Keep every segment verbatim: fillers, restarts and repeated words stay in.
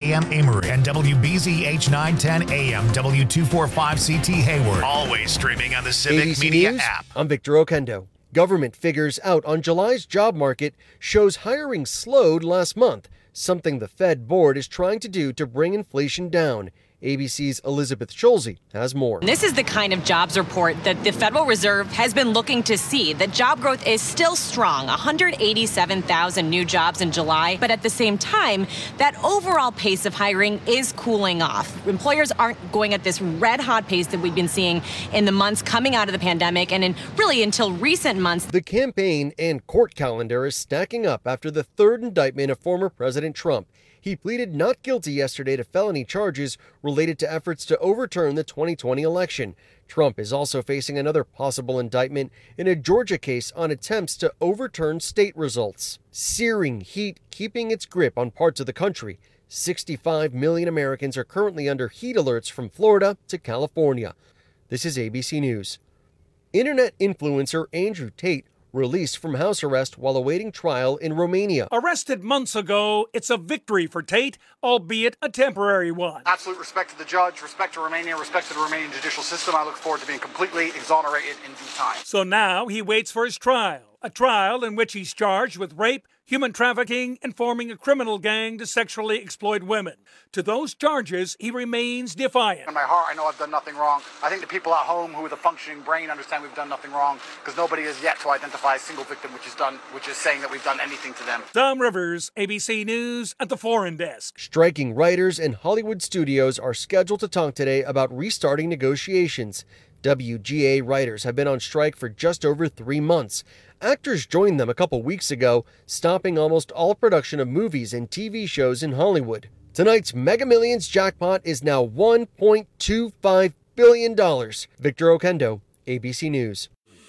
M Amory and W B Z H nine ten A M W two forty-five C T Hayward. Always streaming on the Civic A B C Media News, app. I'm Victor Okendo. Government figures out on July's job market shows hiring slowed last month, something the Fed board is trying to do to bring inflation down. A B C's Elizabeth Schulze has more. This is the kind of jobs report that the Federal Reserve has been looking to see. The job growth is still strong, one hundred eighty-seven thousand new jobs in July. But at the same time, that overall pace of hiring is cooling off. Employers aren't going at this red hot pace that we've been seeing in the months coming out of the pandemic and in really until recent months. The campaign and court calendar is stacking up after the third indictment of former President Trump. He pleaded not guilty yesterday to felony charges related to efforts to overturn the twenty twenty election. Trump is also facing another possible indictment in a Georgia case on attempts to overturn state results. Searing heat keeping its grip on parts of the country. sixty-five million Americans are currently under heat alerts from Florida to California. This is A B C News. Internet influencer Andrew Tate released from house arrest while awaiting trial in Romania. Arrested months ago, it's a victory for Tate, albeit a temporary one. Absolute respect to the judge, respect to Romania, respect to the Romanian judicial system. I look forward to being completely exonerated in due time. So now he waits for his trial, a trial in which he's charged with rape, human trafficking, and forming a criminal gang to sexually exploit women. To those charges, he remains defiant. In my heart, I know I've done nothing wrong. I think the people at home who with a functioning brain understand we've done nothing wrong, because nobody has yet to identify a single victim which is done, which is saying that we've done anything to them. Tom Rivers, A B C News at the Foreign Desk. Striking writers and Hollywood studios are scheduled to talk today about restarting negotiations. W G A writers have been on strike for just over three months. Actors joined them a couple weeks ago, stopping almost all production of movies and T V shows in Hollywood. Tonight's Mega Millions jackpot is now one point two five billion dollars. Victor Okendo, A B C News.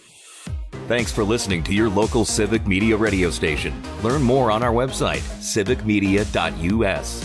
Thanks for listening to your local Civic Media radio station. Learn more on our website, civic media dot u s.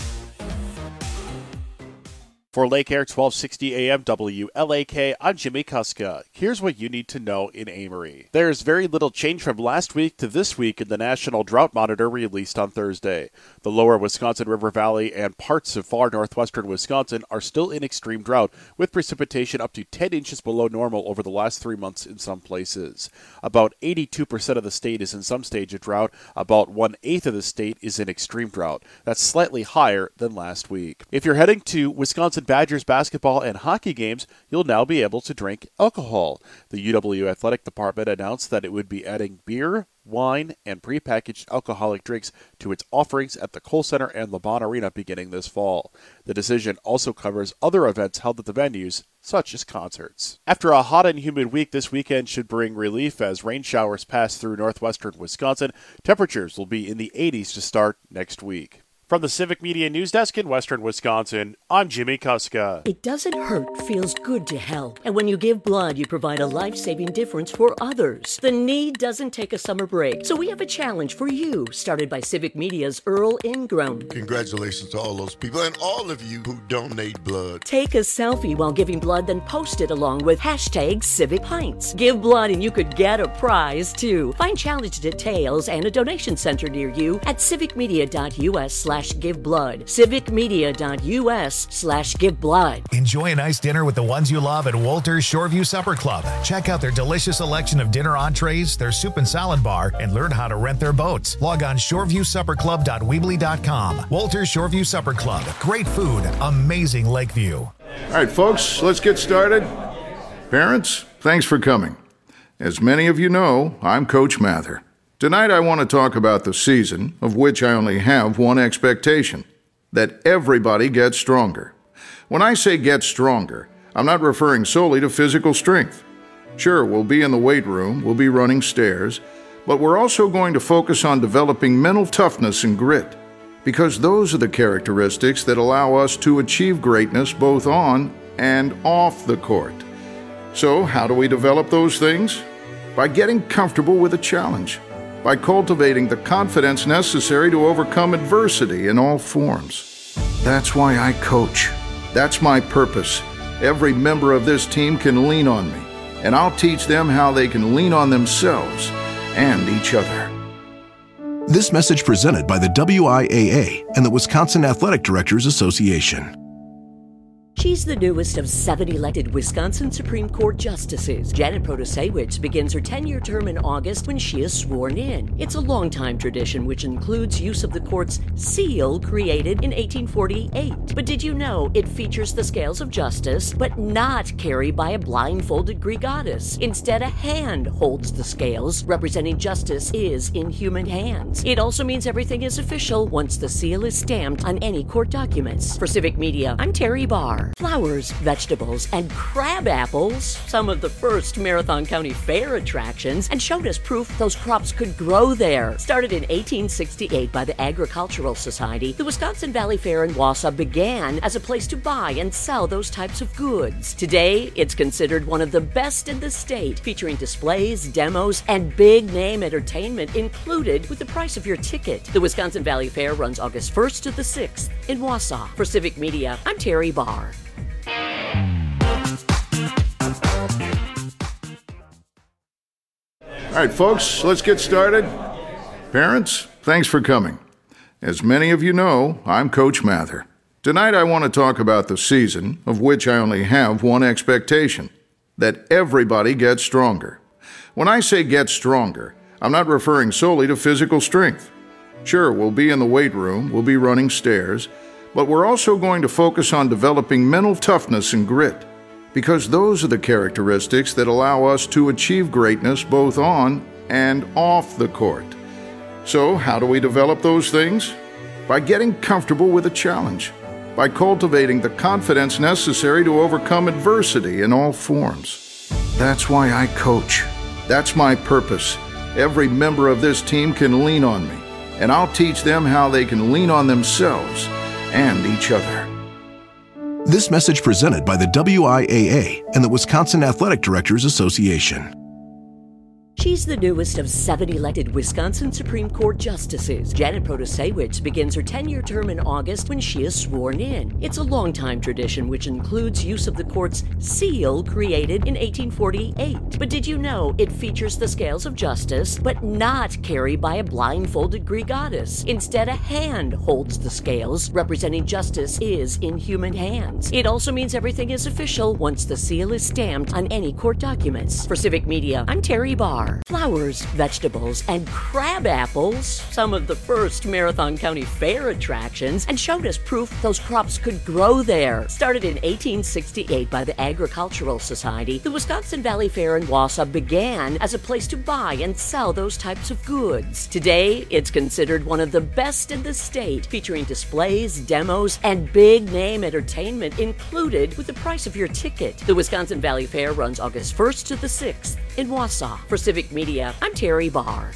For Lake Air twelve sixty A M W L A K, I'm Jimmy Kuska. Here's what you need to know in Amory. There's very little change from last week to this week in the National Drought Monitor released on Thursday. The lower Wisconsin River Valley and parts of far northwestern Wisconsin are still in extreme drought, with precipitation up to ten inches below normal over the last three months in some places. About eighty-two percent of the state is in some stage of drought. About one-eighth of the state is in extreme drought. That's slightly higher than last week. If you're heading to Wisconsin Badgers basketball and hockey games, you'll now be able to drink alcohol. The U W Athletic Department announced that it would be adding beer, wine, and prepackaged alcoholic drinks to its offerings at the Kohl Center and LeBron Arena beginning this fall. The decision also covers other events held at the venues, such as concerts. After a hot and humid week, this weekend should bring relief as rain showers pass through northwestern Wisconsin. Temperatures will be in the eighties to start next week. From the Civic Media News Desk in Western Wisconsin, I'm Jimmy Kuska. It doesn't hurt, feels good to help. And when you give blood, you provide a life-saving difference for others. The need doesn't take a summer break. So we have a challenge for you, started by Civic Media's Earl Ingram. Congratulations to all those people and all of you who donate blood. Take a selfie while giving blood, then post it along with hashtag Civic Pints. Give blood and you could get a prize, too. Find challenge details and a donation center near you at civic media dot u s slash give blood. civic media dot u s slash give blood. Enjoy a nice dinner with the ones you love at Walter's Shoreview Supper Club. Check out their delicious selection of dinner entrees, their soup and salad bar, and learn how to rent their boats. Log on shoreview supper club dot weebly dot com. Walter's Shoreview Supper Club. Great food, amazing Lakeview. All right, folks, let's get started. Parents, thanks for coming. As many of you know, I'm Coach Mather. Tonight I want to talk about the season, of which I only have one expectation, that everybody gets stronger. When I say get stronger, I'm not referring solely to physical strength. Sure, we'll be in the weight room, we'll be running stairs, but we're also going to focus on developing mental toughness and grit, because those are the characteristics that allow us to achieve greatness both on and off the court. So, how do we develop those things? By getting comfortable with a challenge. By cultivating the confidence necessary to overcome adversity in all forms. That's why I coach. That's my purpose. Every member of this team can lean on me, and I'll teach them how they can lean on themselves and each other. This message presented by the W I A A and the Wisconsin Athletic Directors Association. She's the newest of seven elected Wisconsin Supreme Court justices. Janet Protasiewicz begins her ten-year term in August when she is sworn in. It's a long-time tradition which includes use of the court's seal created in eighteen forty-eight. But did you know it features the scales of justice, but not carried by a blindfolded Greek goddess? Instead, a hand holds the scales, representing justice is in human hands. It also means everything is official once the seal is stamped on any court documents. For Civic Media, I'm Terry Barr. Flowers, vegetables, and crab apples, some of the first Marathon County Fair attractions, and showed us proof those crops could grow there. Started in eighteen sixty-eight by the Agricultural Society, the Wisconsin Valley Fair in Wausau began as a place to buy and sell those types of goods. Today, it's considered one of the best in the state, featuring displays, demos, and big-name entertainment included with the price of your ticket. The Wisconsin Valley Fair runs August first to the sixth in Wausau. For Civic Media, I'm Terry Barr. All right, folks, let's get started. Parents, thanks for coming. As many of you know, I'm Coach Mather. Tonight I want to talk about the season, of which I only have one expectation: that everybody gets stronger. When I say get stronger, I'm not referring solely to physical strength. Sure, we'll be in the weight room, we'll be running stairs, but we're also going to focus on developing mental toughness and grit, because those are the characteristics that allow us to achieve greatness both on and off the court. So, how do we develop those things? By getting comfortable with a challenge, by cultivating the confidence necessary to overcome adversity in all forms. That's why I coach. That's my purpose. Every member of this team can lean on me, and I'll teach them how they can lean on themselves and each other. This message presented by the W I A A and the Wisconsin Athletic Directors Association. She's the newest of seven elected Wisconsin Supreme Court justices. Janet Protasiewicz begins her ten-year term in August when she is sworn in. It's a long-time tradition which includes use of the court's seal created in eighteen forty-eight. But did you know it features the scales of justice, but not carried by a blindfolded Greek goddess? Instead, a hand holds the scales, representing justice is in human hands. It also means everything is official once the seal is stamped on any court documents. For Civic Media, I'm Terry Barr. Flowers, vegetables, and crab apples, some of the first Marathon County Fair attractions, and showed us proof those crops could grow there. Started in eighteen sixty-eight by the Agricultural Society, the Wisconsin Valley Fair in Wausau began as a place to buy and sell those types of goods. Today, it's considered one of the best in the state, featuring displays, demos, and big-name entertainment included with the price of your ticket. The Wisconsin Valley Fair runs August first to the sixth in Wausau. For Civic Media, I'm Terry Barr.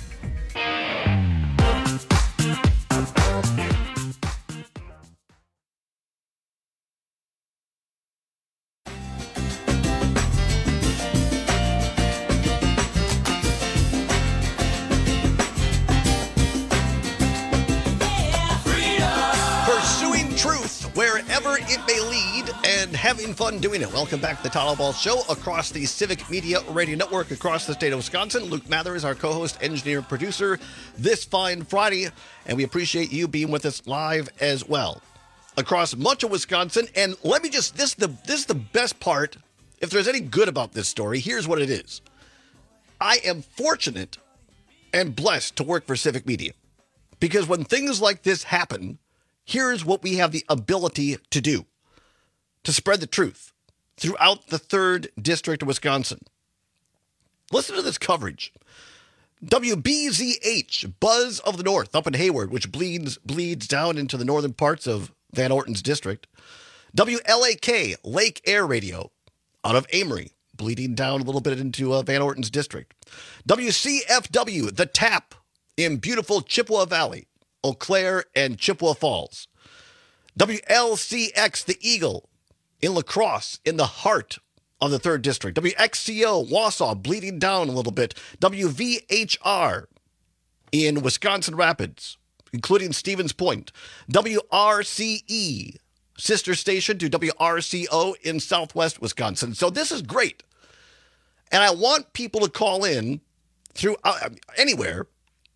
Pursuing truth wherever it may lead and having fun doing it. Welcome back to the Total Ball Show across the Civic Media Radio Network across the state of Wisconsin. Luke Mather is our co-host, engineer, producer this fine Friday, and we appreciate you being with us live as well across much of Wisconsin. And let me just, this is the, this is the best part. If there's any good about this story, here's what it is. I am fortunate and blessed to work for Civic Media, because when things like this happen, here's what we have the ability to do: to spread the truth throughout the third District of Wisconsin. Listen to this coverage. W B Z H, Buzz of the North, up in Hayward, which bleeds bleeds down into the northern parts of Van Orton's district. W L A K, Lake Air Radio, out of Amory, bleeding down a little bit into uh, Van Orton's district. W C F W, The Tap, in beautiful Chippewa Valley, Eau Claire and Chippewa Falls. W L C X, The Eagle, in La Crosse, in the heart of the third District. W X C O, Wausau, bleeding down a little bit. W V H R, in Wisconsin Rapids, including Stevens Point. W R C E, sister station to W R C O in Southwest Wisconsin. So this is great. And I want people to call in through uh, anywhere,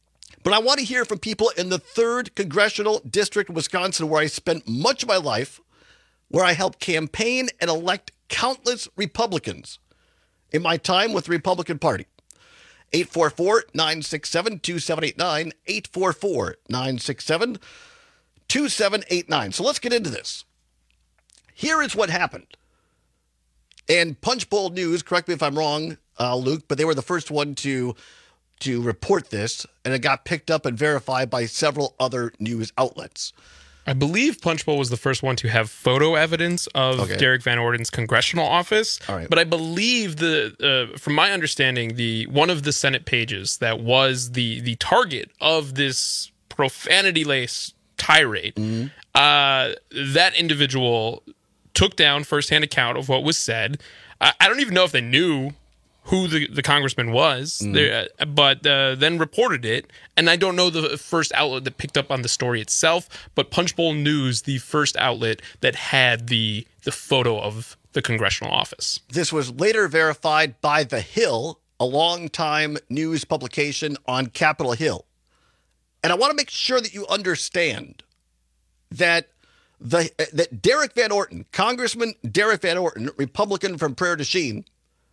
But I want to hear from people in the third Congressional District of Wisconsin, where I spent much of my life, where I helped campaign and elect countless Republicans in my time with the Republican Party. eight four four, nine six seven, two seven eight nine, eight four four, nine six seven, two seven eight nine. So let's get into this. Here is what happened. And Punchbowl News, correct me if I'm wrong, uh, Luke, but they were the first one to to report this, and it got picked up and verified by several other news outlets. I believe Punchbowl was the first one to have photo evidence of okay. Derek Van Orden's congressional office. All right. But I believe the, uh, from my understanding, the one of the Senate pages that was the the target of this profanity-laced tirade, mm-hmm. uh, that individual took down firsthand account of what was said. I, I don't even know if they knew who the, the congressman was, mm. there, uh, but uh, then reported it. And I don't know the first outlet that picked up on the story itself, but Punchbowl News, the first outlet that had the the photo of the congressional office. This was later verified by The Hill, a longtime news publication on Capitol Hill. And I want to make sure that you understand that the that Derek Van Orton, Congressman Derek Van Orton, Republican from Prairie du Chien,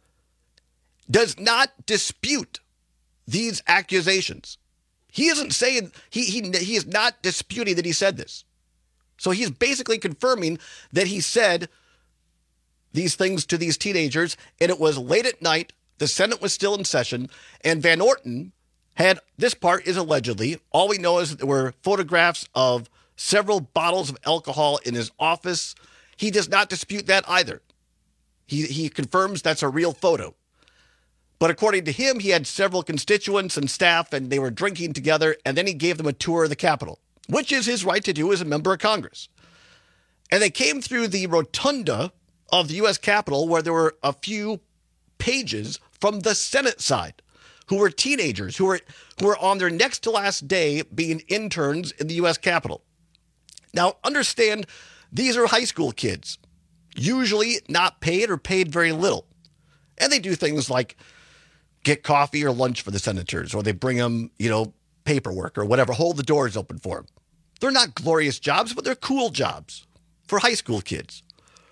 does not dispute these accusations. He isn't saying, he, he, he is not disputing that he said this. So he's basically confirming that he said these things to these teenagers, and it was late at night, the Senate was still in session, and Van Orton had, this part is allegedly, all we know is that there were photographs of several bottles of alcohol in his office. He does not dispute that either. He, he confirms that's a real photo. But according to him, he had several constituents and staff, and they were drinking together, and then he gave them a tour of the Capitol, which is his right to do as a member of Congress. And they came through the rotunda of the U S Capitol, where there were a few pages from the Senate side, who were teenagers, who were, who were on their next to last day being interns in the U S Capitol. Now, understand, these are high school kids, usually not paid or paid very little. And they do things like get coffee or lunch for the senators, or they bring them, you know, paperwork or whatever, hold the doors open for them. They're not glorious jobs, but they're cool jobs for high school kids.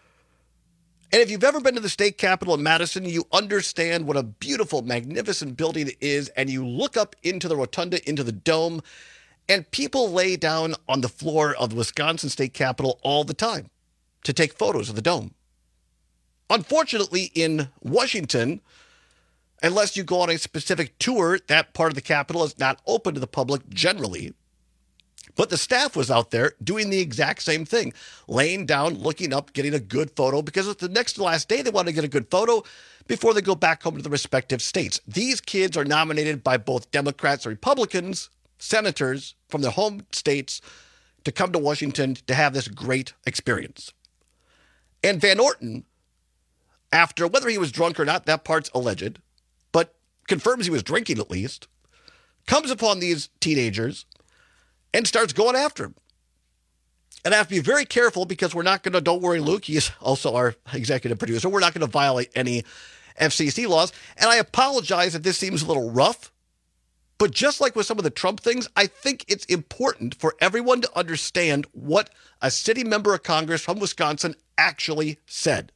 And if you've ever been to the state capitol in Madison, you understand what a beautiful, magnificent building it is, and you look up into the rotunda, into the dome, and people lay down on the floor of the Wisconsin State Capitol all the time to take photos of the dome. Unfortunately, in Washington, unless you go on a specific tour, that part of the Capitol is not open to the public generally. But the staff was out there doing the exact same thing, laying down, looking up, getting a good photo, because it's the next to last day they want to get a good photo before they go back home to the respective states. These kids are nominated by both Democrats and Republicans, senators from their home states, to come to Washington to have this great experience. And Van Orton, after, whether he was drunk or not, that part's alleged, but confirms he was drinking at least, comes upon these teenagers and starts going after him. And I have to be very careful, because we're not going to, don't worry, Luke, he's also our executive producer, we're not going to violate any F C C laws. And I apologize if this seems a little rough, but just like with some of the Trump things, I think it's important for everyone to understand what a city member of Congress from Wisconsin actually said.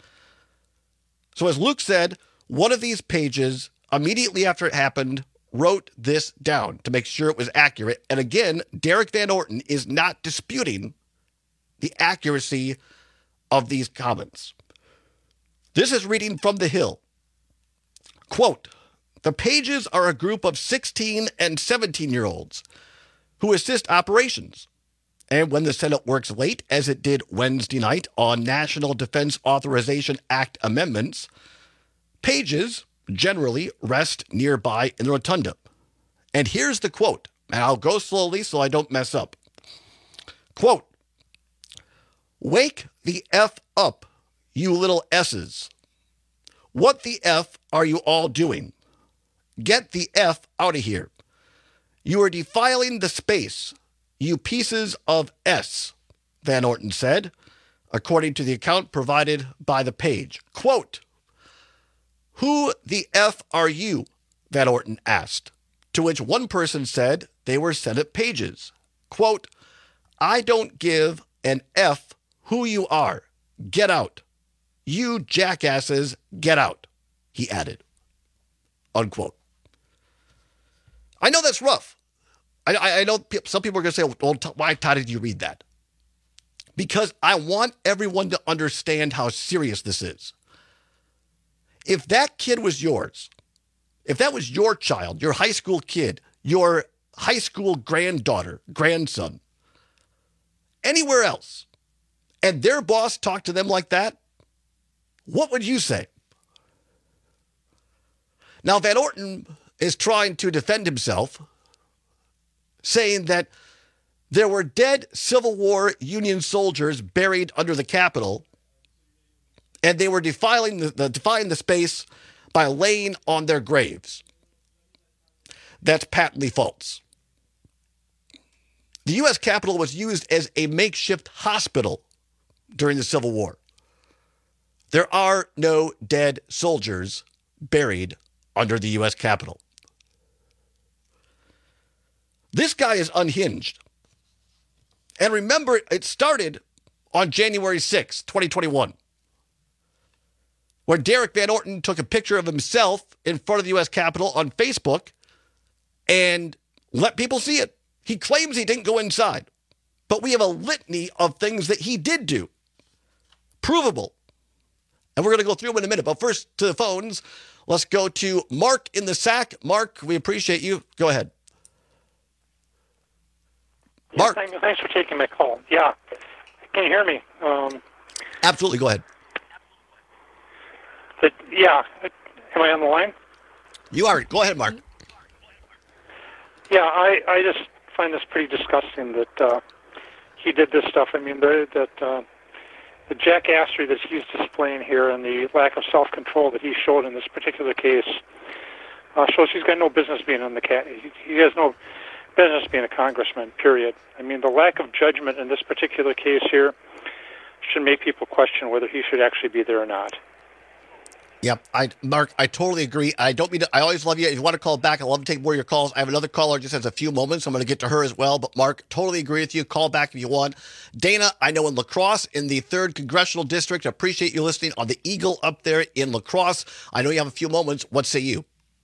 So as Luke said, one of these pages, immediately after it happened, wrote this down to make sure it was accurate. And again, Derek Van Orton is not disputing the accuracy of these comments. This is reading from The Hill. Quote, "The pages are a group of sixteen and seventeen-year-olds who assist operations. And when the Senate works late, as it did Wednesday night on National Defense Authorization Act amendments, pages generally rest nearby in the rotunda." And here's the quote, and I'll go slowly so I don't mess up. Quote, "Wake the F up, you little S's. What the F are you all doing? Get the F out of here. You are defiling the space, you pieces of S," Van Orton said, according to the account provided by the page. Quote, "Who the F are you?" Van Orton asked, to which one person said they were Senate pages. Quote, I don't give an F who you are. Get out. You jackasses, get out, he added. Unquote. I know that's rough. I, I, I know some people are going to say, well, why, Todd, did you read that? Because I want everyone to understand how serious this is. If that kid was yours, if that was your child, your high school kid, your high school granddaughter, grandson, anywhere else, and their boss talked to them like that, what would you say? Now, Van Orton is trying to defend himself, saying that there were dead Civil War Union soldiers buried under the Capitol, and they were defiling the, the, defying the space by laying on their graves. That's patently false. The U S Capitol was used as a makeshift hospital during the Civil War. There are no dead soldiers buried under the U S Capitol. This guy is unhinged. And remember, it started on January sixth, twenty twenty-one, where Derek Van Orton took a picture of himself in front of the U S Capitol on Facebook and let people see it. He claims he didn't go inside, but we have a litany of things that he did do. Provable. And we're going to go through them in a minute. But first, to the phones, let's go to Mark in the Sack. Mark, we appreciate you. Go ahead. Mark. Yes, thanks for taking my call. Yeah. Can you hear me? Um, Absolutely. Go ahead. But, yeah. Am I on the line? You are. Go ahead, Mark. Yeah, I, I just find this pretty disgusting that uh, he did this stuff. I mean, the, that uh, the jackassery that he's displaying here and the lack of self-control that he showed in this particular case uh, shows he's got no business being on the cat. He, he has no business being a congressman, period. I mean, the lack of judgment in this particular case here should make people question whether he should actually be there or not. Yep, I Mark, I totally agree. I don't mean to, I always love you. If you want to call back, I love to take more of your calls. I have another caller just has a few moments. I'm going to get to her as well. But Mark, totally agree with you. Call back if you want. Dana, I know in La Crosse, in the third Congressional District, appreciate you listening on the Eagle up there in La Crosse. I know you have a few moments. What say you?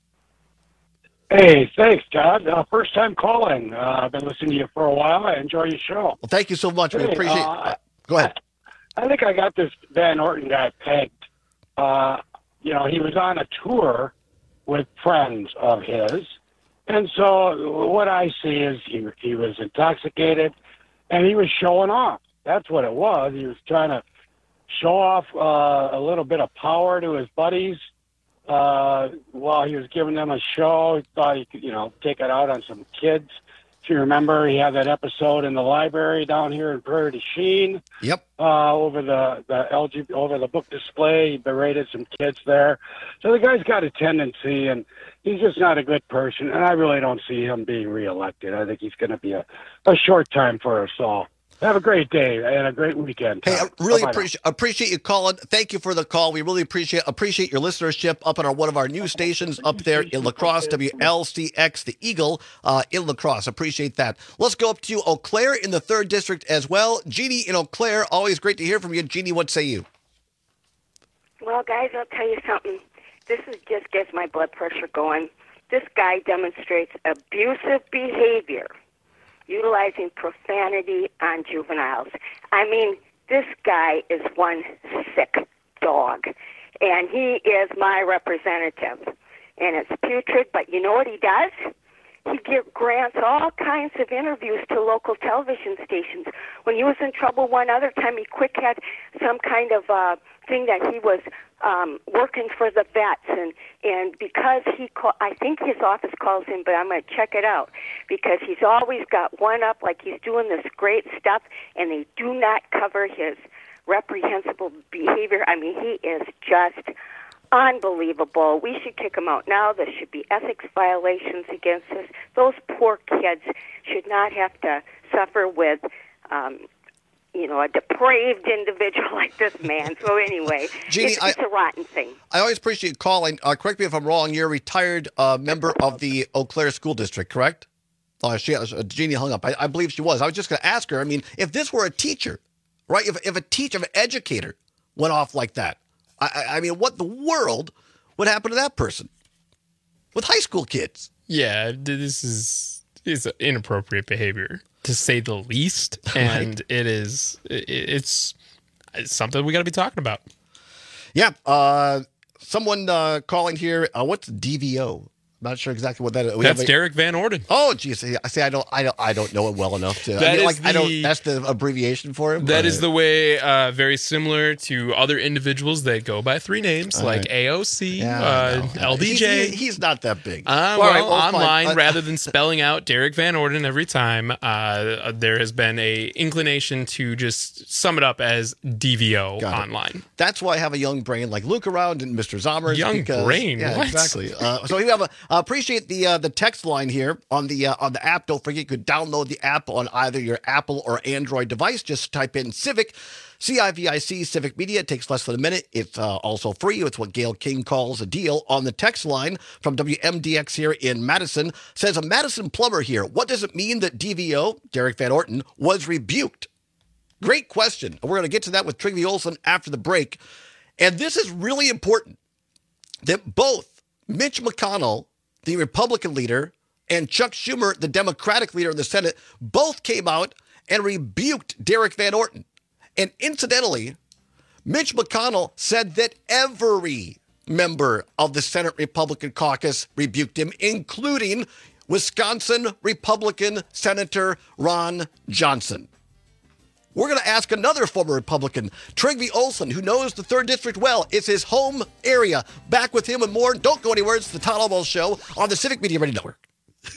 Hey, thanks, Todd. Uh, first time calling. Uh, I've been listening to you for a while. I enjoy your show. Well, thank you so much. Hey, we appreciate it. Uh, Go ahead. I, I think I got this Van Orton guy pegged. Uh, you know, he was on a tour with friends of his. And so what I see is he, he was intoxicated and he was showing off. That's what it was. He was trying to show off uh, a little bit of power to his buddies. Uh, while he was giving them a show, he thought he could, you know, take it out on some kids. If you remember, he had that episode in the library down here in Prairie du Chien. Yep. Uh, over the the L G over the book display, he berated some kids there. So the guy's got a tendency, and he's just not a good person. And I really don't see him being reelected. I think he's going to be a, a short time for us all. Have a great day and a great weekend. Hey, I really appreciate appreciate you calling. Thank you for the call. We really appreciate appreciate your listenership up on our, one of our news stations up there in La Crosse, W L C X, the Eagle uh, in La Crosse. Appreciate that. Let's go up to Eau Claire in the third district as well. Jeannie in Eau Claire, always great to hear from you. Jeannie, what say you? Well, guys, I'll tell you something. This is just gets my blood pressure going. This guy demonstrates abusive behavior, utilizing profanity on juveniles. I mean, this guy is one sick dog, and he is my representative. And it's putrid, but you know what he does? He give, grants all kinds of interviews to local television stations. When he was in trouble one other time, he quick had some kind of uh, thing that he was um, working for the vets, and and because he call, I think his office calls him, but I'm going to check it out, because he's always got one up like he's doing this great stuff, and they do not cover his reprehensible behavior. I mean, he is just unbelievable. We should kick him out now. There should be ethics violations against us. Those poor kids should not have to suffer with um, you know, a depraved individual like this man. So anyway, Jeannie, it's, it's I, a rotten thing. I always appreciate you calling. Uh, correct me if I'm wrong. You're a retired uh, member of the Eau Claire School District, correct? Oh, she, uh, Jeannie hung up. I, I believe she was. I was just going to ask her. I mean, if this were a teacher, right? If if a teacher, if an educator went off like that, I, I mean, what the world would happen to that person with high school kids? Yeah, this is is inappropriate behavior, to say the least, and right. it is it, it's, it's something we got to be talking about. Yeah, uh, someone uh, calling here. Uh, what's D V O? Not sure exactly what that is. We That's a, Derek Van Orden. Oh, geez. I see. I don't. I don't. I don't know it well enough to. That I mean, is like, the, I don't. That's the abbreviation for him. That or, is the way. Uh, very similar to other individuals that go by three names, like right. A O C, yeah, uh, L D J. He, he, he's not that big. Uh, well, well, right, well, online, uh, rather than spelling out Derek Van Orden every time, uh, there has been a inclination to just sum it up as D V O online. That's why I have a young brain like Luke around and Mister Zommers. Young because, brain, yeah, what? Exactly. Uh, so we have a uh, appreciate the uh, the text line here on the uh, on the app. Don't forget you could download the app on either your Apple or Android device. Just type in Civic, C I V I C, Civic Media. It takes less than a minute. It's uh, also free. It's what Gail King calls a deal. On the text line from W M D X here in Madison, says a Madison plumber here. What does it mean that D V O, Derek Van Orton, was rebuked? Great question. We're going to get to that with Trygve Olsen after the break. And this is really important that both Mitch McConnell, the Republican leader, and Chuck Schumer, the Democratic leader in the Senate, both came out and rebuked Derek Van Orton. And incidentally, Mitch McConnell said that every member of the Senate Republican caucus rebuked him, including Wisconsin Republican Senator Ron Johnson. We're going to ask another former Republican, Trygve Olsen, who knows the third District well. It's his home area. Back with him and more. Don't go anywhere. It's the Todd Almost Show on the Civic Media Radio Network.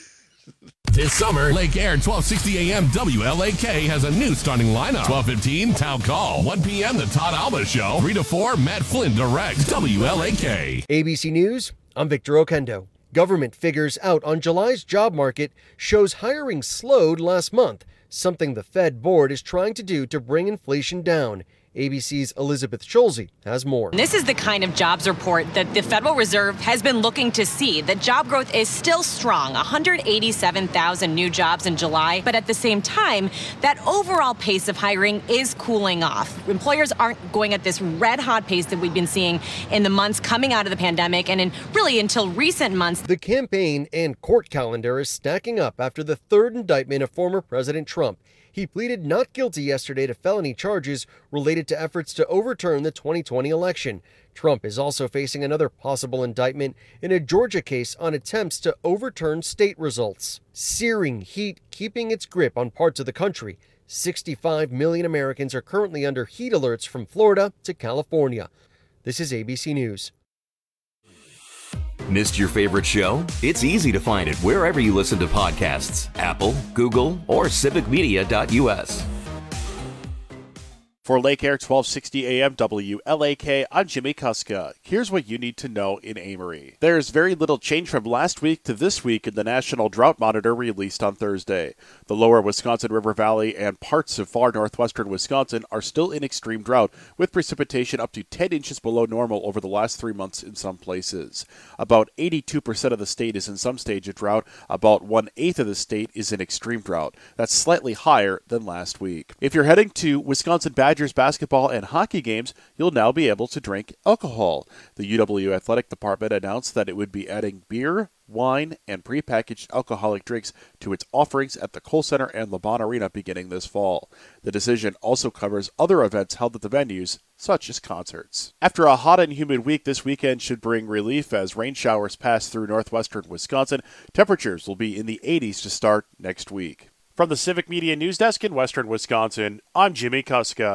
This summer, Lake Air twelve sixty A M W L A K has a new starting lineup. twelve fifteen, Town Call. one p.m., The Todd Alba Show. three to four, Matt Flynn directs W L A K. A B C News, I'm Victor Okendo. Government figures out on July's job market shows hiring slowed last month, something the Fed board is trying to do to bring inflation down. A B C's Elizabeth Scholze has more. This is the kind of jobs report that the Federal Reserve has been looking to see. That job growth is still strong, one hundred eighty-seven thousand new jobs in July. But at the same time, that overall pace of hiring is cooling off. Employers aren't going at this red hot pace that we've been seeing in the months coming out of the pandemic and in really until recent months. The campaign and court calendar is stacking up after the third indictment of former President Trump. He pleaded not guilty yesterday to felony charges related to efforts to overturn the twenty twenty election. Trump is also facing another possible indictment in a Georgia case on attempts to overturn state results. Searing heat keeping its grip on parts of the country. sixty-five million Americans are currently under heat alerts from Florida to California. This is A B C News. Missed your favorite show? It's easy to find it wherever you listen to podcasts. Apple, Google, or civic media dot U S. For Lake Air twelve sixty A M W L A K, I'm Jimmy Kuska. Here's what you need to know in Amory. There's very little change from last week to this week in the National Drought Monitor released on Thursday. The lower Wisconsin River Valley and parts of far northwestern Wisconsin are still in extreme drought, with precipitation up to ten inches below normal over the last three months in some places. About eighty-two percent of the state is in some stage of drought. About one-eighth of the state is in extreme drought. That's slightly higher than last week. If you're heading to Wisconsin Badgers basketball and hockey games, you'll now be able to drink alcohol. The U W Athletic Department announced that it would be adding beer, wine, and prepackaged alcoholic drinks to its offerings at the Kohl Center and LeBron Arena beginning this fall. The decision also covers other events held at the venues, such as concerts. After a hot and humid week, this weekend should bring relief as rain showers pass through northwestern Wisconsin. Temperatures will be in the eighties to start next week. From the Civic Media News Desk in western Wisconsin, I'm Jimmy Kuska.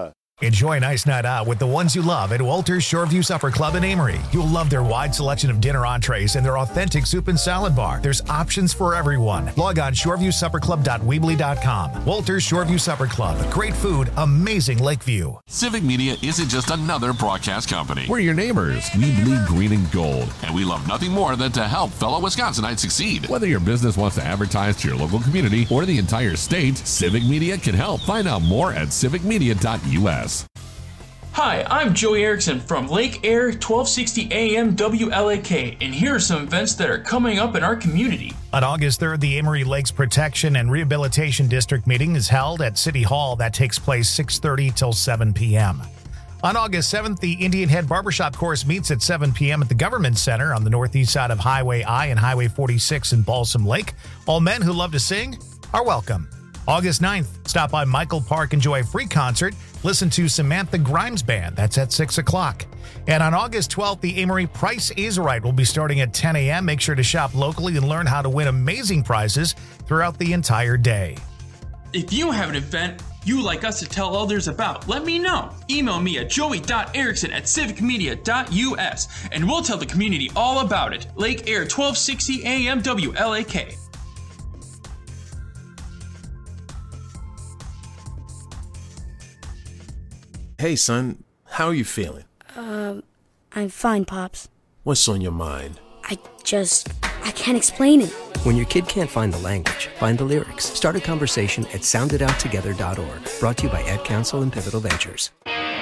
Enjoy a nice night out with the ones you love at Walter's Shoreview Supper Club in Amory. You'll love their wide selection of dinner entrees and their authentic soup and salad bar. There's options for everyone. Log on shoreview supper club dot weebly dot com. Walter's Shoreview Supper Club. Great food, amazing Lakeview. Civic Media isn't just another broadcast company. We're your neighbors. We bleed green and gold, and we love nothing more than to help fellow Wisconsinites succeed. Whether your business wants to advertise to your local community or the entire state, Civic Media can help. Find out more at civic media dot u s. Hi, I'm Joey Erickson from Lake Air twelve sixty A M W L A K, and here are some events that are coming up in our community. On August third, the Amory Lakes Protection and Rehabilitation District meeting is held at City Hall. That takes place six thirty till seven p.m. On August seventh, the Indian Head Barbershop Course meets at seven p.m. at the Government Center on the northeast side of Highway I and Highway forty-six in Balsam Lake. All men who love to sing are welcome. August ninth, stop by Michael Park, enjoy a free concert. Listen to Samantha Grimes Band. That's at six o'clock. And on August twelfth, the Amory Price is Right will be starting at ten a.m. Make sure to shop locally and learn how to win amazing prizes throughout the entire day. If you have an event you'd like us to tell others about, let me know. Email me at joey dot erickson at civic media dot u s, and we'll tell the community all about it. Lake Air twelve sixty A M W L A K. Hey, son, how are you feeling? Um, I'm fine, Pops. What's on your mind? I just, I can't explain it. When your kid can't find the language, find the lyrics. Start a conversation at sound it out together dot org. Brought to you by Ad Council and Pivotal Ventures.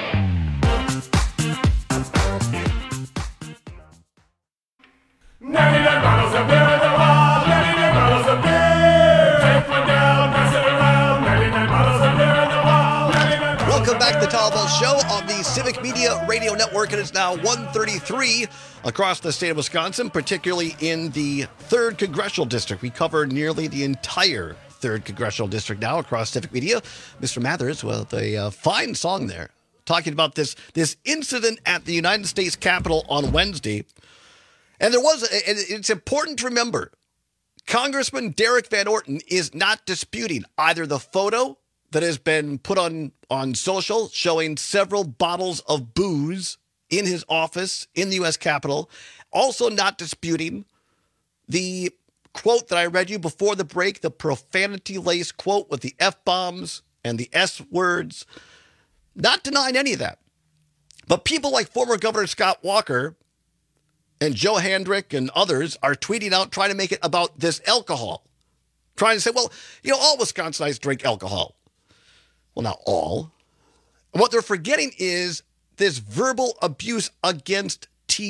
ninety-nine bottles of beer in the wall, ninety-nine bottles of beer. Take one down, pass it around, ninety-nine bottles of beer in the wall, ninety-nine bottles. Welcome back to the Tall Ball Show on the Civic Media Radio Network. It is now one thirty-three across the state of Wisconsin, particularly in the third Congressional District. We cover nearly the entire third Congressional District now across Civic Media. Mister Mathers, well, a uh, fine song there, talking about this, this incident at the United States Capitol on Wednesday. And there was, and it's important to remember, Congressman Derek Van Orton is not disputing either the photo that has been put on, on social showing several bottles of booze in his office in the U S Capitol, also not disputing the quote that I read you before the break, the profanity-laced quote with the F-bombs and the S-words, not denying any of that. But people like former Governor Scott Walker and Joe Handrick and others are tweeting out, trying to make it about this alcohol. Trying to say, well, you know, all Wisconsinites drink alcohol. Well, not all. What they're forgetting is this verbal abuse against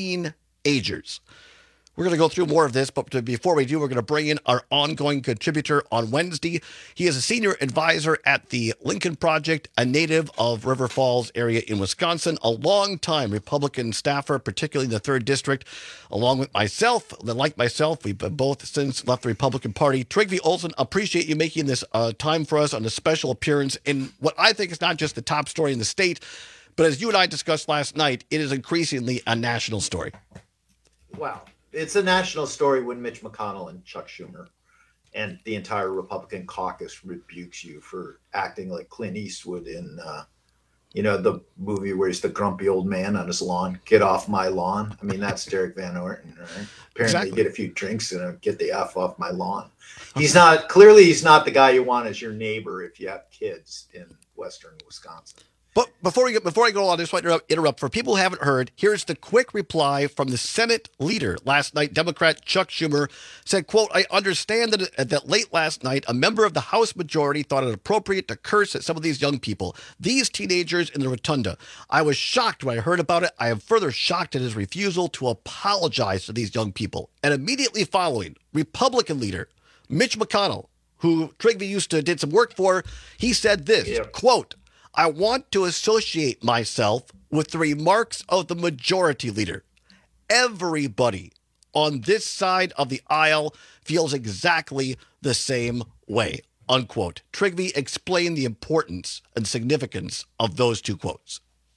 teenagers. We're going to go through more of this, but before we do, we're going to bring in our ongoing contributor on Wednesday. He is a senior advisor at the Lincoln Project, a native of River Falls area in Wisconsin, a longtime Republican staffer, particularly in the third District, along with myself. Like myself, we've both since left the Republican Party. Trygve Olsen, appreciate you making this uh, time for us on a special appearance in what I think is not just the top story in the state, but as you and I discussed last night, it is increasingly a national story. Wow. It's a national story when Mitch McConnell and Chuck Schumer and the entire Republican caucus rebukes you for acting like Clint Eastwood in, uh, you know, the movie where he's the grumpy old man on his lawn. Get off my lawn. I mean, that's Derek Van Orton, right? Apparently exactly. Get a few drinks and uh, get the F off my lawn. He's not, clearly he's not the guy you want as your neighbor if you have kids in Western Wisconsin. But before we get, before I go on, I just want to interrupt, interrupt. For people who haven't heard, here's the quick reply from the Senate leader last night. Democrat Chuck Schumer said, quote, I understand that, that late last night, a member of the House majority thought it appropriate to curse at some of these young people, these teenagers in the rotunda. I was shocked when I heard about it. I am further shocked at his refusal to apologize to these young people. And immediately following, Republican leader Mitch McConnell, who Trygve used to did some work for, he said this, yeah. quote, I want to associate myself with the remarks of the majority leader. Everybody on this side of the aisle feels exactly the same way, unquote. Trygve, explain the importance and significance of those two quotes.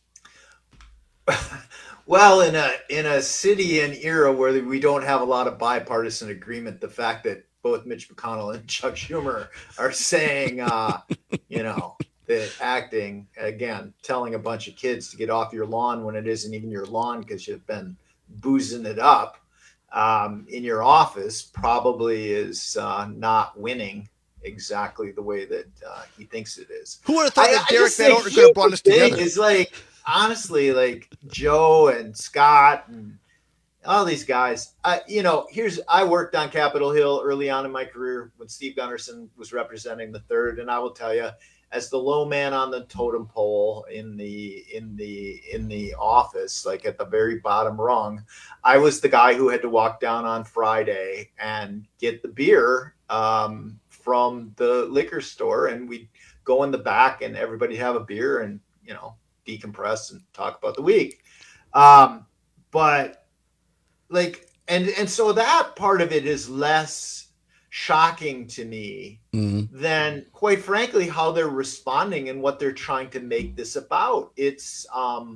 Well, in a in a city and era where we don't have a lot of bipartisan agreement, the fact that both Mitch McConnell and Chuck Schumer are saying, uh, you know, that acting, again, telling a bunch of kids to get off your lawn when it isn't even your lawn because you've been boozing it up um, in your office probably is uh, not winning exactly the way that uh, he thinks it is. Who would have thought I- that I Derek just Van think Orton could have brought us here's the thing together? Is like, honestly, like Joe and Scott and all these guys, I, you know, here's, I worked on Capitol Hill early on in my career when Steve Gunderson was representing the third. And I will tell you, as the low man on the totem pole in the, in the, in the office, like at the very bottom rung, I was the guy who had to walk down on Friday and get the beer um, from the liquor store. And we'd go in the back and everybody have a beer and, you know, decompress and talk about the week. Um, but, Like, and, and so that part of it is less shocking to me Mm-hmm. than, quite frankly, how they're responding and what they're trying to make this about. It's, um,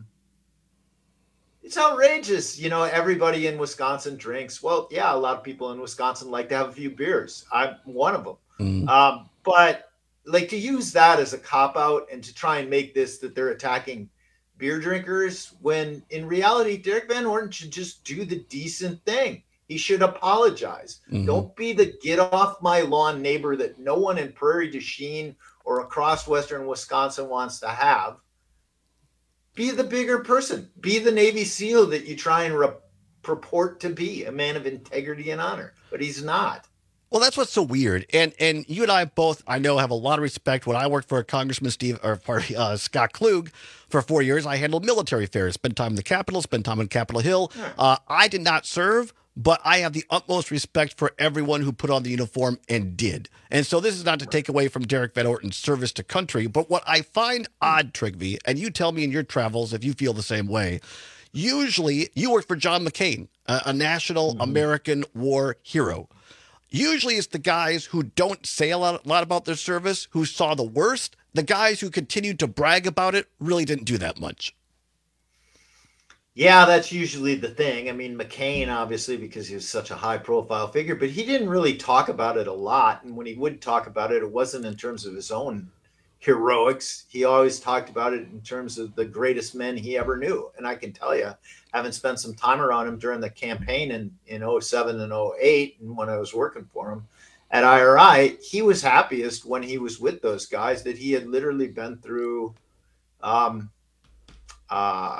it's outrageous. You know, everybody in Wisconsin drinks. Well, yeah, a lot of people in Wisconsin like to have a few beers. I'm one of them. Mm-hmm. Um, but like to use that as a cop out and to try and make this that they're attacking beer drinkers, when in reality, Derek Van Orton should just do the decent thing. He should apologize. Mhm. Don't be the get off my lawn neighbor that no one in Prairie du Chien or across Western Wisconsin wants to have. Be the bigger person. Be the Navy SEAL that you try and re- purport to be, a man of integrity and honor. But he's not. Well, that's what's so weird. And and you and I both, I know, have a lot of respect. When I worked for Congressman Steve, or pardon, uh, Scott Klug for four years, I handled military affairs, spent time in the Capitol, spent time on Capitol Hill. Uh, I did not serve, but I have the utmost respect for everyone who put on the uniform and did. And so this is not to take away from Derek Van Orton's service to country, but what I find odd, Trigby, and you tell me in your travels if you feel the same way, usually you worked for John McCain, a, a national American war hero. Usually it's the guys who don't say a lot, lot about their service, who saw the worst. The guys who continued to brag about it really didn't do that much. Yeah, that's usually the thing. I mean, McCain, obviously, because he was such a high profile figure, but he didn't really talk about it a lot. And when he would talk about it, it wasn't in terms of his own heroics. He always talked about it in terms of the greatest men he ever knew. And I can tell you, having spent some time around him during the campaign in, in oh seven and oh eight, and when I was working for him at I R I, he was happiest when he was with those guys that he had literally been through. Um, uh,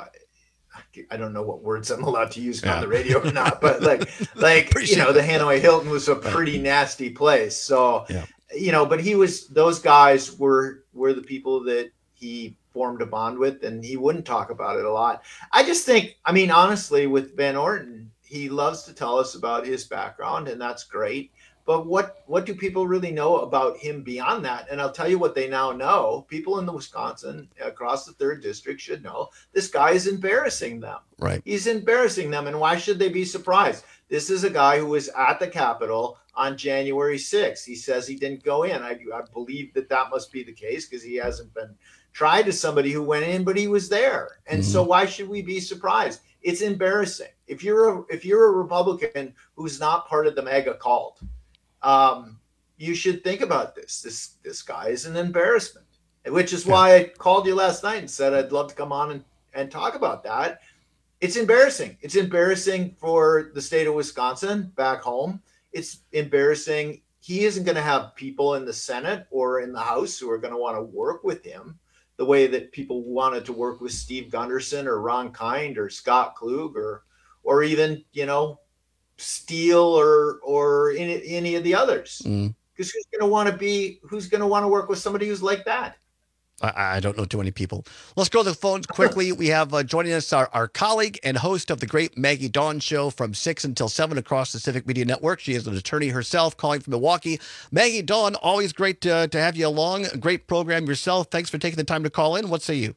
I don't know what words I'm allowed to use Yeah. on the radio or not, but like, like you know, the Hanoi Hilton was a pretty nasty place. So, Yeah. you know, but he was, those guys were, were the people that he formed a bond with, and he wouldn't talk about it a lot. I just think, I mean, honestly, with Van Orton, he loves to tell us about his background, and that's great. But what, what do people really know about him beyond that? And I'll tell you what they now know. People in the Wisconsin, across the third district, should know this guy is embarrassing them. Right. He's embarrassing them. And why should they be surprised? This is a guy who was at the Capitol on January sixth. He says he didn't go in. I, I believe that that must be the case because he hasn't been tried as somebody who went in, but he was there. And so why should we be surprised? It's embarrassing. If you're a, if you're a Republican who's not part of the mega cult, um, you should think about this. This this guy is an embarrassment, which is why I called you last night and said I'd love to come on and, and talk about that. It's embarrassing. It's embarrassing for the state of Wisconsin back home. It's embarrassing. He isn't going to have people in the Senate or in the House who are going to want to work with him the way that people wanted to work with Steve Gunderson or Ron Kind or Scott Klug or or even, you know, Steele or or any, any of the others. Mm. Because who's going to want to be, who's going to want to work with somebody who's like that? I, I don't know too many people. Let's go to the phones quickly. We have uh, joining us our, our colleague and host of the great Maggie Dawn Show from six until seven across the Civic Media Network. She is an attorney herself, calling from Milwaukee. Maggie Dawn, always great to, to have you along. A great program yourself. Thanks for taking the time to call in. What say you?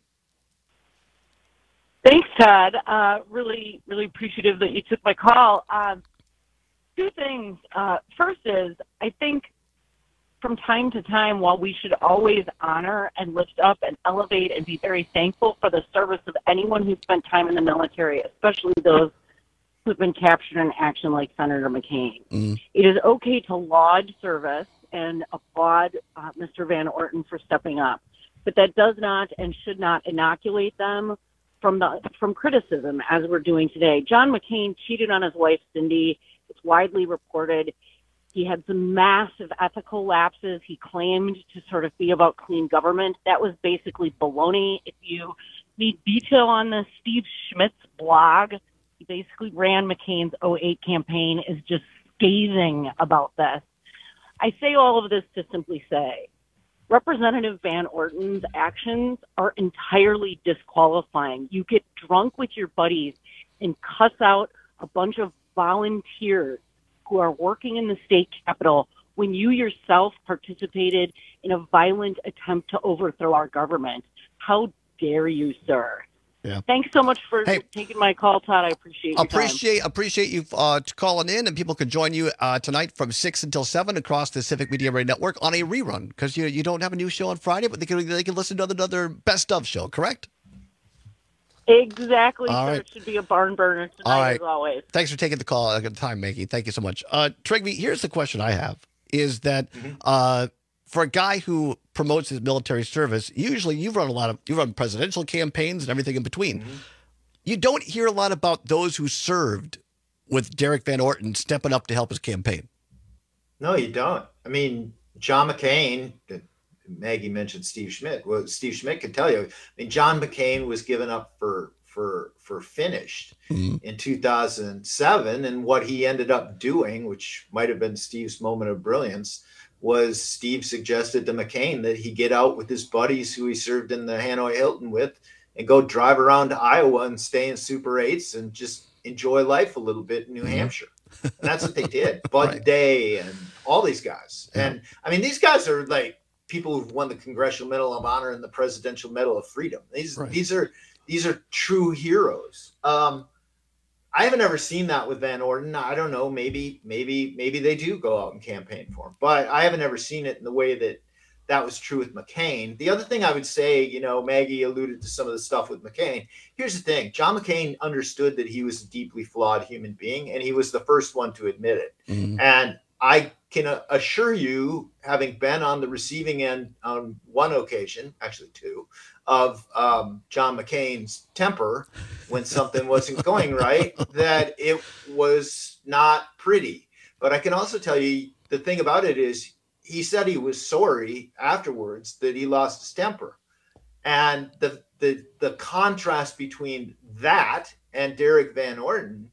Thanks, Todd. Uh, really, really appreciative that you took my call. Um, two things. Uh, first is, I think from time to time, while we should always honor and lift up and elevate and be very thankful for the service of anyone who spent time in the military, especially those who've been captured in action like Senator McCain. Mm. It is okay to laud service and applaud uh, Mister Van Orton for stepping up. but that does not and should not inoculate them from the from criticism as we're doing today. John McCain cheated on his wife, Cindy. It's widely reported. He had some massive ethical lapses. He claimed to sort of be about clean government. That was basically baloney. If you need detail on this, Steve Schmidt's blog, he basically ran McCain's oh eight campaign, is just scathing about this. I say all of this to simply say, Representative Van Orten's actions are entirely disqualifying. You get drunk with your buddies and cuss out a bunch of volunteers who are working in the state capitol when you yourself participated in a violent attempt to overthrow our government. How dare you, sir? Yeah. Thanks so much for Hey. taking my call, Todd. I appreciate your time. Appreciate appreciate you uh, calling in, and people can join you uh, tonight from six until seven across the Civic Media Radio Network on a rerun, because you you don't have a new show on Friday, but they can they can listen to another best of show, correct? Exactly, All sir. right. It should be a barn burner tonight, All right. as always. Thanks for taking the call at the time, Maggie. Thank you so much. Uh, Trigby, here's the question I have, is that uh, for a guy who promotes his military service, usually you've run a lot of, you run presidential campaigns and everything in between. You don't hear a lot about those who served with Derek Van Orten stepping up to help his campaign. No, you don't. I mean, John McCain, that Maggie mentioned Steve Schmidt. Well, Steve Schmidt can tell you. I mean, John McCain was given up for for for finished in two thousand seven, and what he ended up doing, which might have been Steve's moment of brilliance, was Steve suggested to McCain that he get out with his buddies who he served in the Hanoi Hilton with and go drive around to Iowa and stay in Super eights and just enjoy life a little bit in New Hampshire. And that's what they did. Bud Right. Day and all these guys. And I mean, these guys are like people who've won the Congressional Medal of Honor and the Presidential Medal of Freedom. These Right. these are these are true heroes. Um, I haven't ever seen that with Van Orden. I don't know. Maybe maybe maybe they do go out and campaign for him, but I haven't ever seen it in the way that that was true with McCain. The other thing I would say, you know, Maggie alluded to some of the stuff with McCain. Here's the thing. John McCain understood that he was a deeply flawed human being, and he was the first one to admit it. And I can uh, assure you, having been on the receiving end on one occasion, actually two, of um, John McCain's temper when something wasn't going right, that it was not pretty. But I can also tell you the thing about it is he said he was sorry afterwards that he lost his temper. And the the the contrast between that and Derek Van Orden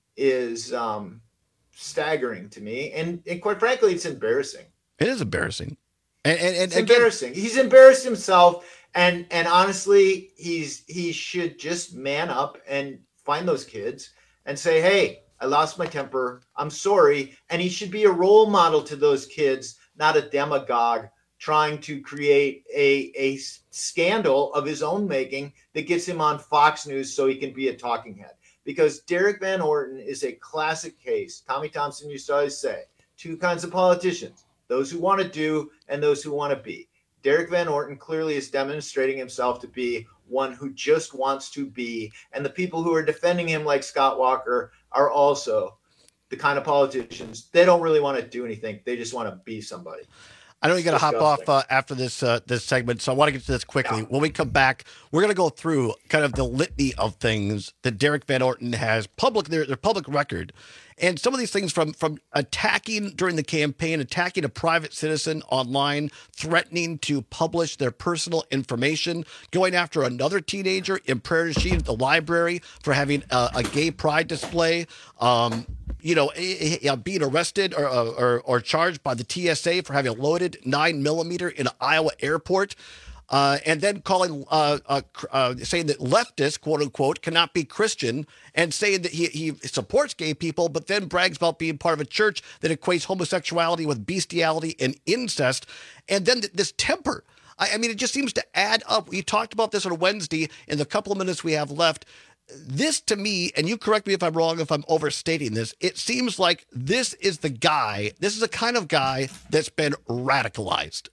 is um, staggering to me. And, and quite frankly, it's embarrassing. It is embarrassing. And, and, and It's again, embarrassing. He's embarrassed himself. And and honestly, he's he should just man up and find those kids and say, hey, I lost my temper. I'm sorry. And he should be a role model to those kids, not a demagogue trying to create a, a scandal of his own making that gets him on Fox News so he can be a talking head. Because Derek Van Orten is a classic case. Tommy Thompson used to always say, two kinds of politicians, those who want to do and those who want to be. Derek Van Orten clearly is demonstrating himself to be one who just wants to be. And the people who are defending him, like Scott Walker, are also the kind of politicians. They don't really want to do anything. They just want to be somebody. I know you got to hop Disgusting. off uh, after this uh, this segment, so I want to get to this quickly. When we come back, we're going to go through kind of the litany of things that Derek Van Orten has public their, their public record, and some of these things from from attacking during the campaign, attacking a private citizen online, threatening to publish their personal information, going after another teenager in Prairie du Chien at the library for having a, a gay pride display. Um, you know, eh, eh, being arrested or, or or charged by the T S A for having loaded nine millimeter in an Iowa airport, uh, and then calling, uh, uh, uh, saying that leftists, quote unquote, cannot be Christian, and saying that he he supports gay people, but then brags about being part of a church that equates homosexuality with bestiality and incest, and then th- this temper. I, I mean, it just seems to add up. We talked about this on Wednesday. In the couple of minutes we have left. This to me, and you correct me if I'm wrong, if I'm overstating this, it seems like this is the guy, this is the kind of guy that's been radicalized.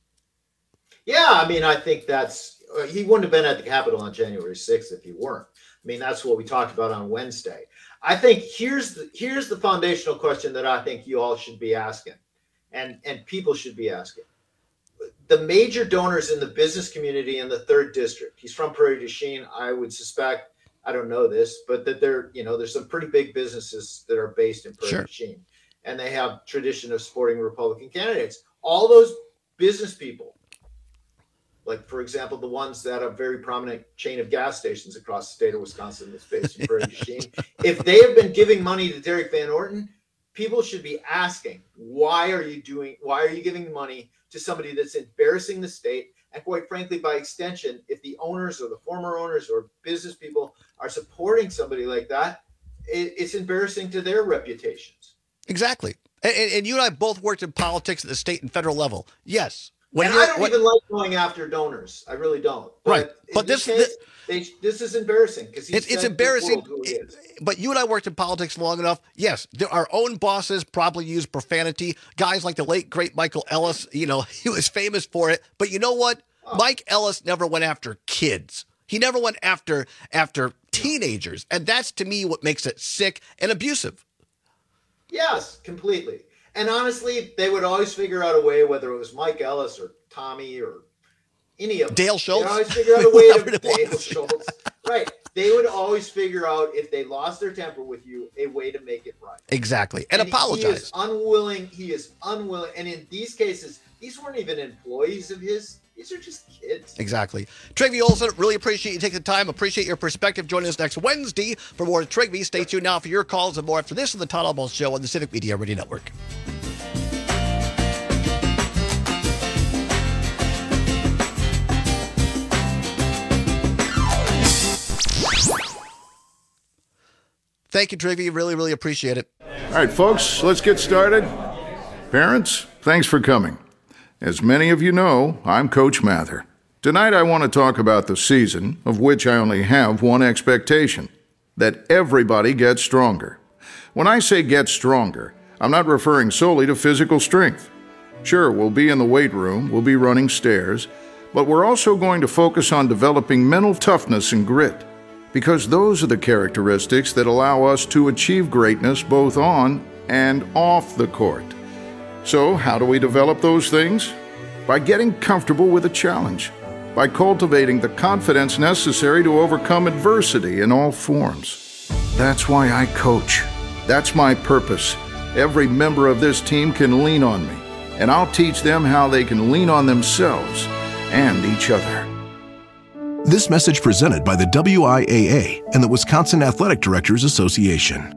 Yeah, I mean, I think that's uh, he wouldn't have been at the Capitol on January sixth if he weren't. I mean, that's what we talked about on Wednesday. I think here's the here's the foundational question that I think you all should be asking, and and people should be asking. the major donors in the business community in the third district. He's from Prairie du Chien. I would suspect, I don't know this, but that there, you know, there's some pretty big businesses that are based in Prairie Sure. du Chien, and they have tradition of supporting Republican candidates. All those business people, like for example, the ones that have a very prominent chain of gas stations across the state of Wisconsin that's based in Prairie du Chien, if they have been giving money to Derek Van Orton, people should be asking, why are you doing? Why are you giving money to somebody that's embarrassing the state? And quite frankly, by extension, if the owners or the former owners or business people are supporting somebody like that, it, it's embarrassing to their reputations. Exactly. And, and you and I both worked in politics at the state and federal level. Yes. When and you're, I don't when, even like going after donors. I really don't. But right. But this, this, case, they, this is embarrassing because it's, it's embarrassing. It, but you and I worked in politics long enough. Yes, there, our own bosses probably use profanity. Guys like the late great Michael Ellis, you know, he was famous for it. But you know what? Oh. Mike Ellis never went after kids. He never went after after teenagers, and that's to me what makes it sick and abusive. Yes, completely. And honestly, they would always figure out a way, whether it was Mike Ellis or Tommy or any of them. Dale Schultz. They'd always figure out a way to Dale Schultz. Right. They would always figure out, if they lost their temper with you, a way to make it right. Exactly. And, and apologize. He is unwilling. He is unwilling. And in these cases, these weren't even employees of his. These are just kids. Exactly. Trygve Olsen, really appreciate you taking the time. Appreciate your perspective. Join us next Wednesday for more Trygve. Stay tuned now for your calls and more after this on the Todd Almost Show on the Civic Media Radio Network. Thank you, Trygve. Really, really appreciate it. All right, folks, let's get started. Parents, thanks for coming. As many of you know, I'm Coach Mather. Tonight I want to talk about the season, of which I only have one expectation, that everybody gets stronger. When I say get stronger, I'm not referring solely to physical strength. Sure, we'll be in the weight room, we'll be running stairs, but we're also going to focus on developing mental toughness and grit, because those are the characteristics that allow us to achieve greatness both on and off the court. So, how do we develop those things? By getting comfortable with a challenge, by cultivating the confidence necessary to overcome adversity in all forms. That's why I coach. That's my purpose. Every member of this team can lean on me, and I'll teach them how they can lean on themselves and each other. This message presented by the W I A A and the Wisconsin Athletic Directors Association.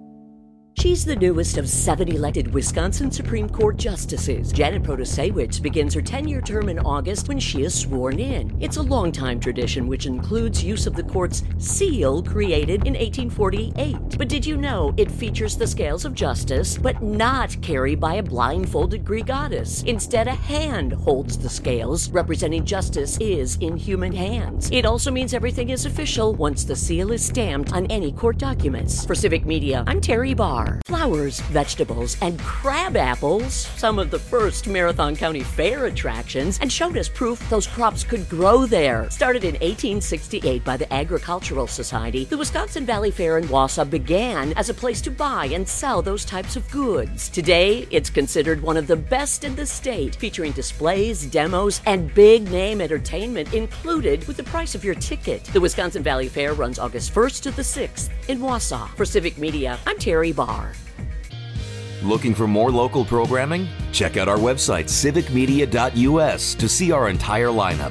She's the newest of seven elected Wisconsin Supreme Court justices. Janet Protasiewicz begins her ten-year term in August when she is sworn in. It's a long-time tradition which includes use of the court's seal created in eighteen forty-eight. But did you know it features the scales of justice, but not carried by a blindfolded Greek goddess? Instead, a hand holds the scales, representing justice is in human hands. It also means everything is official once the seal is stamped on any court documents. For Civic Media, I'm Terry Barr. Flowers, vegetables, and crab apples, some of the first Marathon County Fair attractions, and showed us proof those crops could grow there. Started in eighteen sixty-eight by the Agricultural Society, the Wisconsin Valley Fair in Wausau began as a place to buy and sell those types of goods. Today, it's considered one of the best in the state, featuring displays, demos, and big-name entertainment included with the price of your ticket. The Wisconsin Valley Fair runs August first to the sixth in Wausau. For Civic Media, I'm Terry Barr. Looking for more local programming? Check out our website, civic media dot u s, to see our entire lineup.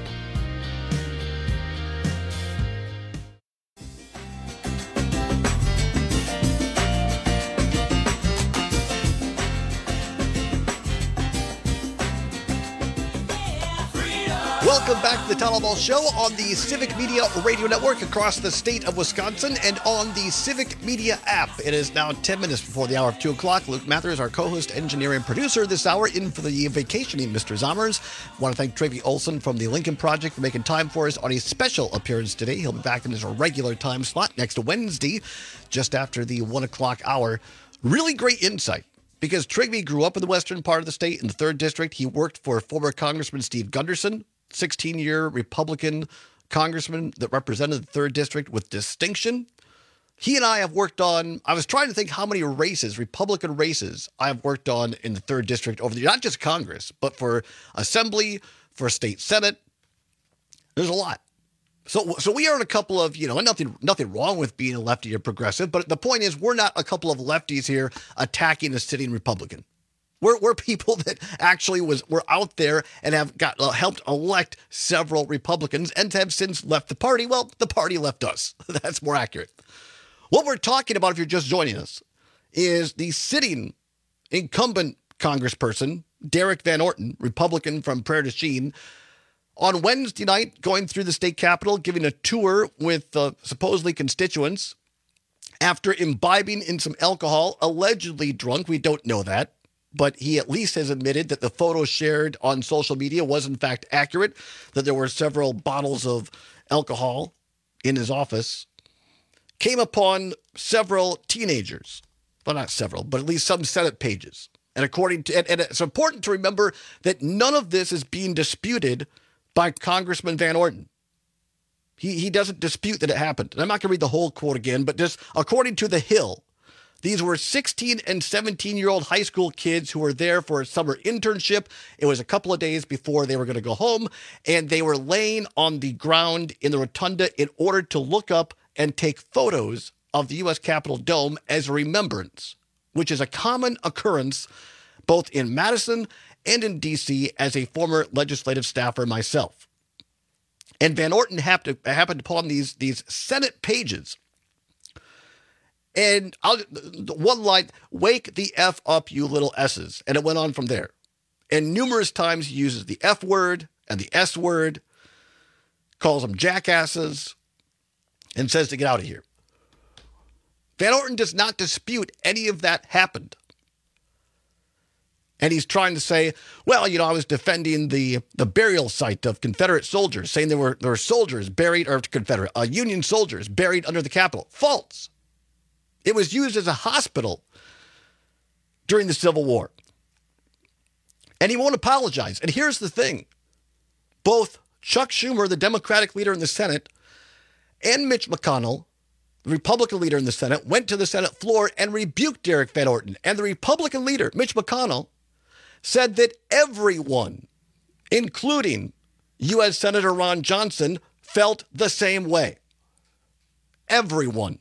Welcome back to the Todd Almost Show on the Civic Media Radio Network across the state of Wisconsin and on the Civic Media app. It is now ten minutes before the hour of two o'clock. Luke Mathers, our co-host, engineer, and producer this hour, in for the vacationing Mister Zommers. I want to thank Trygve Olsen from the Lincoln Project for making time for us on a special appearance today. He'll be back in his regular time slot next Wednesday, just after the one o'clock hour. Really great insight, because Trygve grew up in the western part of the state in the third district. He worked for former Congressman Steve Gunderson, sixteen-year Republican congressman that represented the third district with distinction. He and I have worked on, I was trying to think how many races, Republican races, I've worked on in the third district over the, not just Congress, but for Assembly, for State Senate. There's a lot. So so we are in a couple of, you know, nothing nothing wrong with being a lefty or progressive, but the point is we're not a couple of lefties here attacking a sitting Republican. We're, we're people that actually was were out there and have got uh, helped elect several Republicans and have since left the party. Well, the party left us. That's more accurate. What we're talking about, if you're just joining us, is the sitting incumbent congressperson, Derek Van Orton, Republican from Prairie du Chien, on Wednesday night, going through the state capitol, giving a tour with uh, supposedly constituents after imbibing in some alcohol, allegedly drunk. We don't know that, but he at least has admitted that the photo shared on social media was in fact accurate, that there were several bottles of alcohol in his office. Came upon several teenagers, well, not several, but at least some Senate pages. And according to, and, and it's important to remember that none of this is being disputed by Congressman Van Orton. He he doesn't dispute that it happened. And I'm not going to read the whole quote again, but just according to The Hill, these were sixteen and seventeen-year-old high school kids who were there for a summer internship. It was a couple of days before they were going to go home, and they were laying on the ground in the rotunda in order to look up and take photos of the U S Capitol dome as a remembrance, which is a common occurrence both in Madison and in D C as a former legislative staffer myself. And Van Orton happened to, happened to pull on these, these Senate pages. And I'll, one line, wake the F up, you little S's. And it went on from there. And numerous times he uses the F word and the S word, calls them jackasses, and says to get out of here. Van Orton does not dispute any of that happened. And he's trying to say, well, you know, I was defending the, the burial site of Confederate soldiers, saying there were there were soldiers buried, or Confederate, uh, Union soldiers buried under the Capitol. False. It was used as a hospital during the Civil War. And he won't apologize. And here's the thing. Both Chuck Schumer, the Democratic leader in the Senate, and Mitch McConnell, the Republican leader in the Senate, went to the Senate floor and rebuked Derek Van Orton. And the Republican leader, Mitch McConnell, said that everyone, including U S Senator Ron Johnson, felt the same way. Everyone.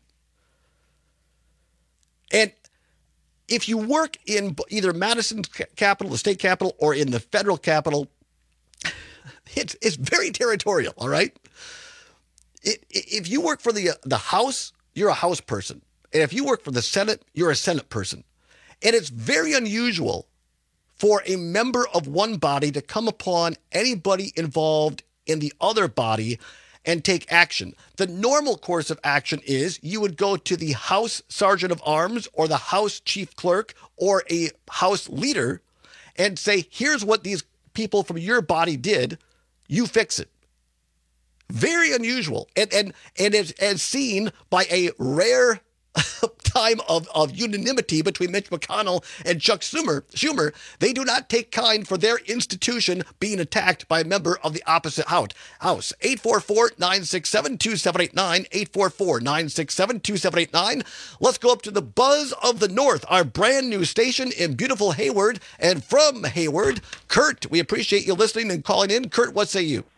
And if you work in either Madison's capital, the state capital, or in the federal capital, it's, it's very territorial, all right? It, if you work for the the House, you're a House person. And if you work for the Senate, you're a Senate person. And it's very unusual for a member of one body to come upon anybody involved in the other body and take action. The normal course of action is you would go to the House Sergeant of Arms or the House Chief Clerk or a House leader and say, here's what these people from your body did. You fix it. Very unusual. And and and as, as seen by a rare time of, of unanimity between Mitch McConnell and Chuck Schumer, Schumer, they do not take kind for their institution being attacked by a member of the opposite house. eight four four, nine six seven, two seven eight nine, eight four four, nine six seven, two seven eight nine. Let's go up to the Buzz of the North, our brand new station in beautiful Hayward. And from Hayward, Kurt, we appreciate you listening and calling in. Kurt, what say you?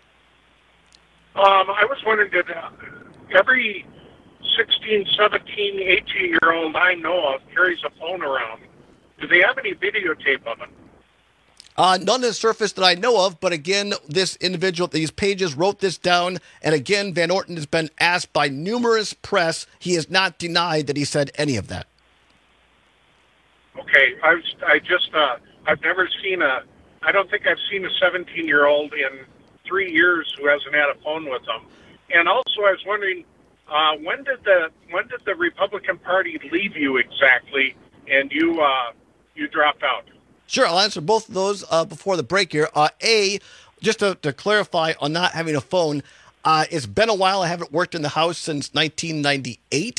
Um, I was wondering, did uh, every sixteen, seventeen, eighteen-year-old I know of carries a phone around? Do they have any videotape of it? Uh, none has surfaced that I know of, but again, this individual, these pages wrote this down, and again, Van Orton has been asked by numerous press. He has not denied that he said any of that. Okay, I, was, I just, uh, I've never seen a, I don't think I've seen a seventeen-year-old in three years who hasn't had a phone with them. And also, I was wondering, uh, when did the when did the Republican Party leave you exactly, and you uh, you dropped out? Sure, I'll answer both of those uh, before the break here. Uh, A, just to, to clarify on not having a phone, uh, it's been a while. I haven't worked in the House since nineteen ninety-eight.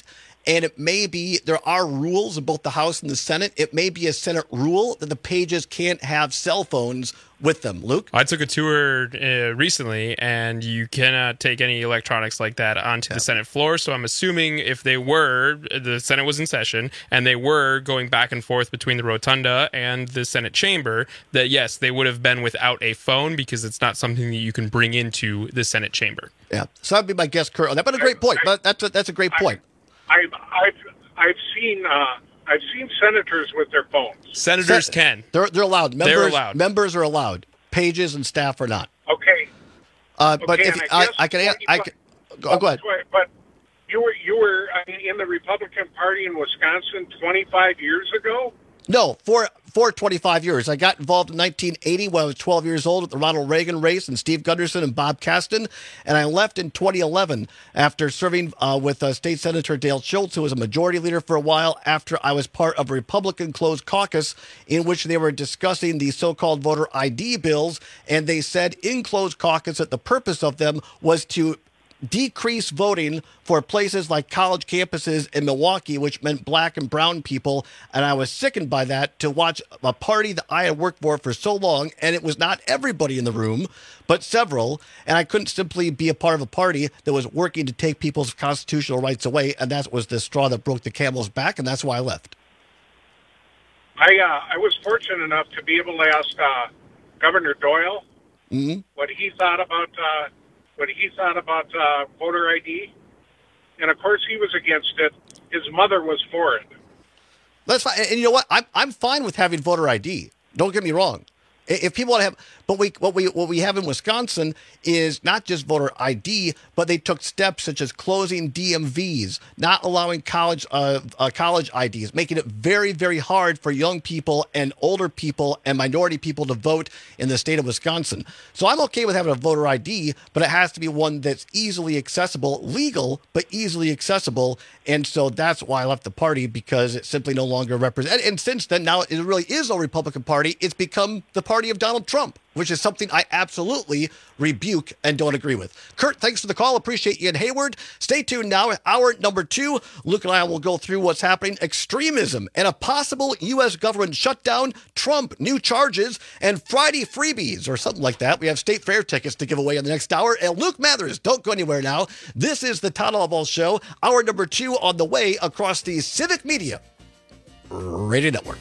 And it may be, there are rules in both the House and the Senate. It may be a Senate rule that the pages can't have cell phones with them. Luke? I took a tour uh, recently, and you cannot take any electronics like that onto yeah. the Senate floor. So I'm assuming if they were, the Senate was in session, and they were going back and forth between the rotunda and the Senate chamber, that yes, they would have been without a phone because it's not something that you can bring into the Senate chamber. Yeah, so that'd be my guess, Kurt. That, but a great point. But that's a, that's a great point. I've I've I've seen uh, I've seen senators with their phones. Senators Sen- can. They're they're allowed. Members, they're allowed. Members are allowed. Pages and staff are not. Okay. Uh, but okay, if I, I, I can, I, I can go, go ahead. But you were you were I mean, in the Republican Party in Wisconsin twenty-five years ago. No, for for twenty-five years. I got involved in nineteen eighty when I was twelve years old with the Ronald Reagan race and Steve Gunderson and Bob Kasten. And I left in twenty eleven after serving uh, with uh, State Senator Dale Schultz, who was a majority leader for a while, after I was part of a Republican closed caucus in which they were discussing the so-called voter I D bills. And they said in closed caucus that the purpose of them was to decrease voting for places like college campuses in Milwaukee, which meant black and brown people. And I was sickened by that, to watch a party that I had worked for for so long, and it was not everybody in the room, but several. And I couldn't simply be a part of a party that was working to take people's constitutional rights away. And that was the straw that broke the camel's back, and that's why I left. I uh, I was fortunate enough to be able to ask uh, Governor Doyle mm-hmm. what he thought about uh, what he thought about uh, voter I D, and of course he was against it. His mother was for it. That's fine, and you know what? I'm I'm fine with having voter I D. Don't get me wrong. If people want to have, but we what we what we have in Wisconsin is not just voter I D, but they took steps such as closing D M Vs, not allowing college uh, uh, college I Ds, making it very very hard for young people and older people and minority people to vote in the state of Wisconsin. So I'm okay with having a voter I D, but it has to be one that's easily accessible, legal but easily accessible. And so that's why I left the party, because it simply no longer represents. And since then, now it really is a Republican Party. It's become the party of Donald Trump, which is something I absolutely rebuke and don't agree with. Kurt, thanks for the call. Appreciate you in Hayward. Stay tuned now. Hour number two, Luke and I will go through what's happening. Extremism and a possible U S government shutdown, Trump, new charges, and Friday freebies or something like that. We have State Fair tickets to give away in the next hour. And Luke Mathers, don't go anywhere now. This is the Todd Albaugh Show. Hour number two on the way across the Civic Media Radio Network.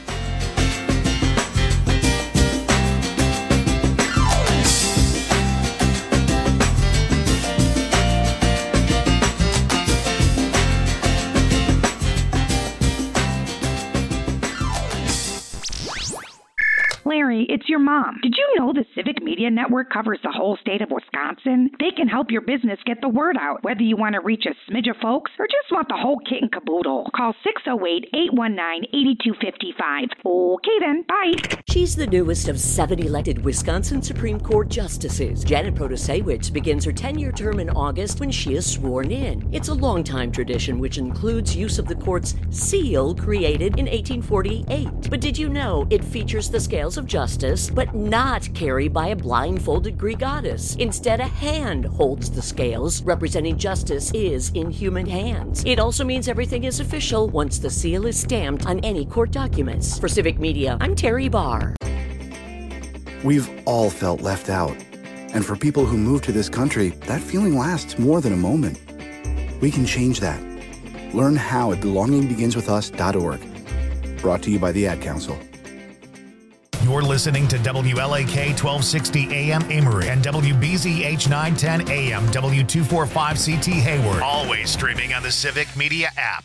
Larry, it's your mom. Did you know the Civic Media Network covers the whole state of Wisconsin? They can help your business get the word out, whether you want to reach a smidge of folks or just want the whole kit and caboodle. Call six oh eight, eight one nine, eight two five five. Okay then, bye. She's the newest of seven elected Wisconsin Supreme Court justices. Janet Protasewicz begins her ten-year term in August when she is sworn in. It's a long-time tradition which includes use of the court's seal created in eighteen forty-eight. But did you know it features the scales of justice, but not carried by a blindfolded Greek goddess? Instead, a hand holds the scales, representing justice is in human hands. It also means everything is official once the seal is stamped on any court documents. For Civic Media, I'm Terry Barr. We've all felt left out. And for people who move to this country, that feeling lasts more than a moment. We can change that. Learn how at belonging begins with us dot org. Brought to you by the Ad Council. You're listening to W L A K twelve sixty A M Amory and W B Z H nine ten A M W two forty-five C T Hayward. Always streaming on the Civic Media app.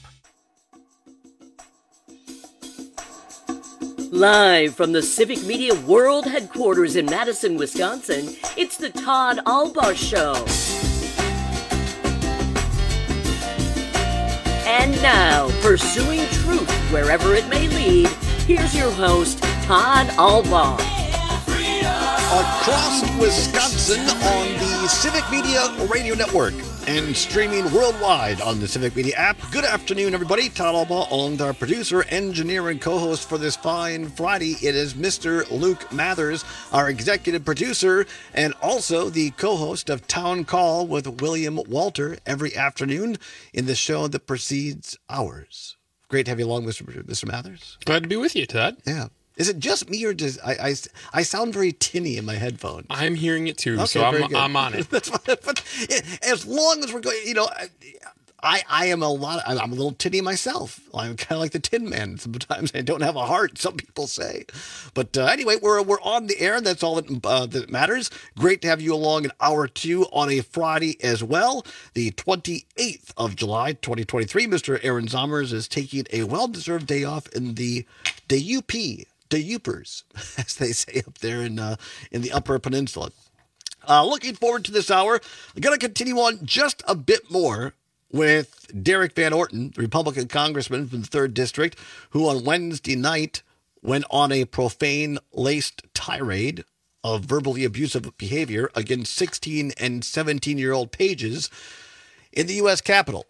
Live from the Civic Media World Headquarters in Madison, Wisconsin, it's the Todd Albaugh Show. And now, pursuing truth wherever it may lead, here's your host, Todd Albaugh. Across Wisconsin on the Civic Media Radio Network. and streaming worldwide on the Civic Media app. Good afternoon, everybody. Todd Albaugh, along with our producer, engineer, and co-host for this fine Friday. It is Mister Luke Mathers, our executive producer, and also the co-host of Town Call with William Walter every afternoon in the show that precedes ours. Great to have you along, Mister Mister Mathers. Glad to be with you, Todd. Yeah. Is it just me, or does I, I, I sound very tinny in my headphones? I'm hearing it too, Okay, so I'm, very good. I'm on it. That's what, but as long as we're going, you know, I I am a lot. Of, I'm a little tinny myself. I'm kind of like the Tin Man. Sometimes I don't have a heart. Some people say, but uh, anyway, we're we're on the air. That's all that uh, that matters. Great to have you along in hour two on a Friday as well, the twenty-eighth of July, twenty twenty-three. Mister Aaron Zomers is taking a well-deserved day off in the D U P. The Youpers, as they say up there in uh, in the Upper Peninsula. Uh, looking forward to this hour. I'm going to continue on just a bit more with Derek Van Orton, the Republican congressman from the third District, who on Wednesday night went on a profane-laced tirade of verbally abusive behavior against sixteen and seventeen-year-old pages in the U S Capitol.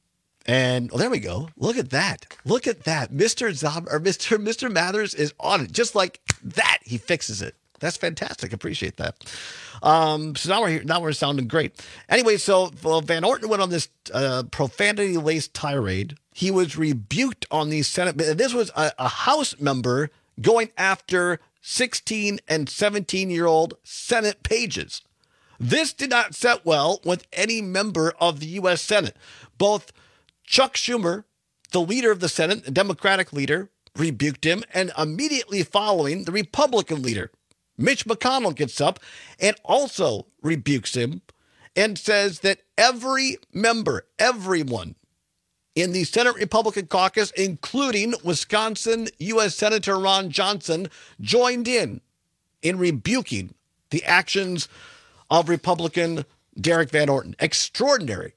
And well, there we go. Look at that. Look at that. Mister Zob or Mister Mister Mathers is on it. Just like that, he fixes it. That's fantastic. Appreciate that. Um, so now we're here. Now we're sounding great. Anyway, so well, Van Orton went on this uh, profanity-laced tirade. He was rebuked on the Senate. This was a, a House member going after sixteen and seventeen-year-old Senate pages. This did not set well with any member of the U S Senate. Both Chuck Schumer, the leader of the Senate, the Democratic leader, rebuked him, and immediately following, the Republican leader, Mitch McConnell, gets up and also rebukes him and says that every member, everyone in the Senate Republican caucus, including Wisconsin U S Senator Ron Johnson, joined in in rebuking the actions of Republican Derek Van Orton. Extraordinary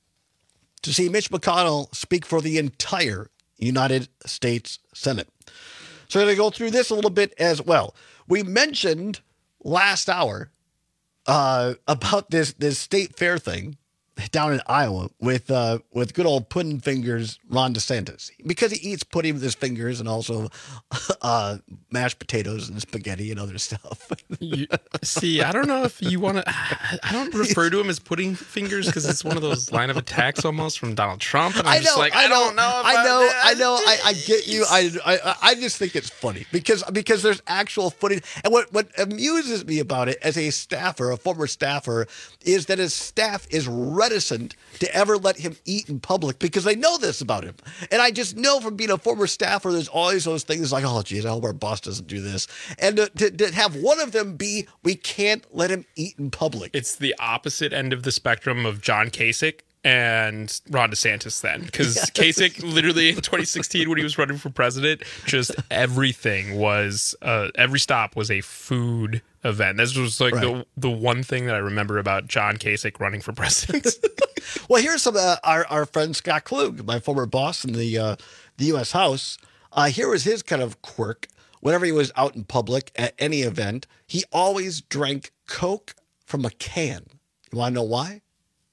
to see Mitch McConnell speak for the entire United States Senate. So we're going to go through this a little bit as well. We mentioned last hour uh, about this this state fair thing down in Iowa with uh, with good old pudding fingers Ron DeSantis, because he eats pudding with his fingers and also uh, mashed potatoes and spaghetti and other stuff. You, see, I don't know if you want to. I don't refer to him as pudding fingers because it's one of those line of attacks almost from Donald Trump. And I'm I know, just like, I, I know, don't know. I know, that. I know, I, I get you. I, I, I just think it's funny because because there's actual footage, and what what amuses me about it as a staffer, a former staffer, is that his staff is reticent to ever let him eat in public because they know this about him. And I just know from being a former staffer, there's always those things like, oh, geez, I hope our boss doesn't do this. And to, to, to have one of them be, we can't let him eat in public. It's the opposite end of the spectrum of John Kasich and Ron DeSantis then, because yes. Kasich literally in twenty sixteen when he was running for president, just everything was, uh, every stop was a food event. This was like right. the the one thing that I remember about John Kasich running for president. Well, here's some uh, our our friend Scott Klug, my former boss in the uh, the U S House. Uh, here was his kind of quirk. Whenever he was out in public at any event, he always drank Coke from a can. You want to know why?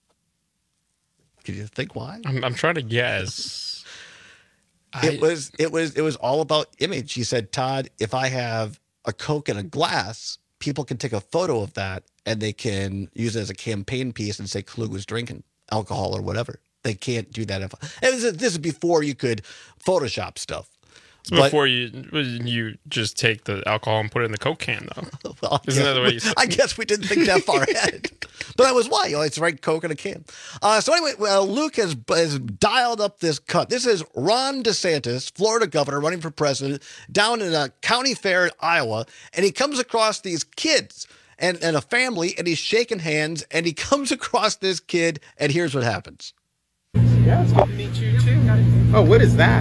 Can you think why? I'm, I'm trying to guess. It I, was it was it was all about image. He said, Todd, if I have a Coke in a glass, people can take a photo of that and they can use it as a campaign piece and say Klug was drinking alcohol or whatever. They can't do that. If and this is, this is before you could Photoshop stuff. But, before you you just take the alcohol and put it in the Coke can, though. Well, Isn't yeah, that the way you say it? I guess we didn't think that far ahead. But that was why. You know, it's right Coke in a can. Uh, so anyway, well, Luke has, has dialed up this cut. This is Ron DeSantis, Florida governor, running for president, down in a county fair in Iowa. And he comes across these kids and, and a family, and he's shaking hands, and he comes across this kid, and here's what happens. Yeah, it's good to meet you, too. Oh, what is that?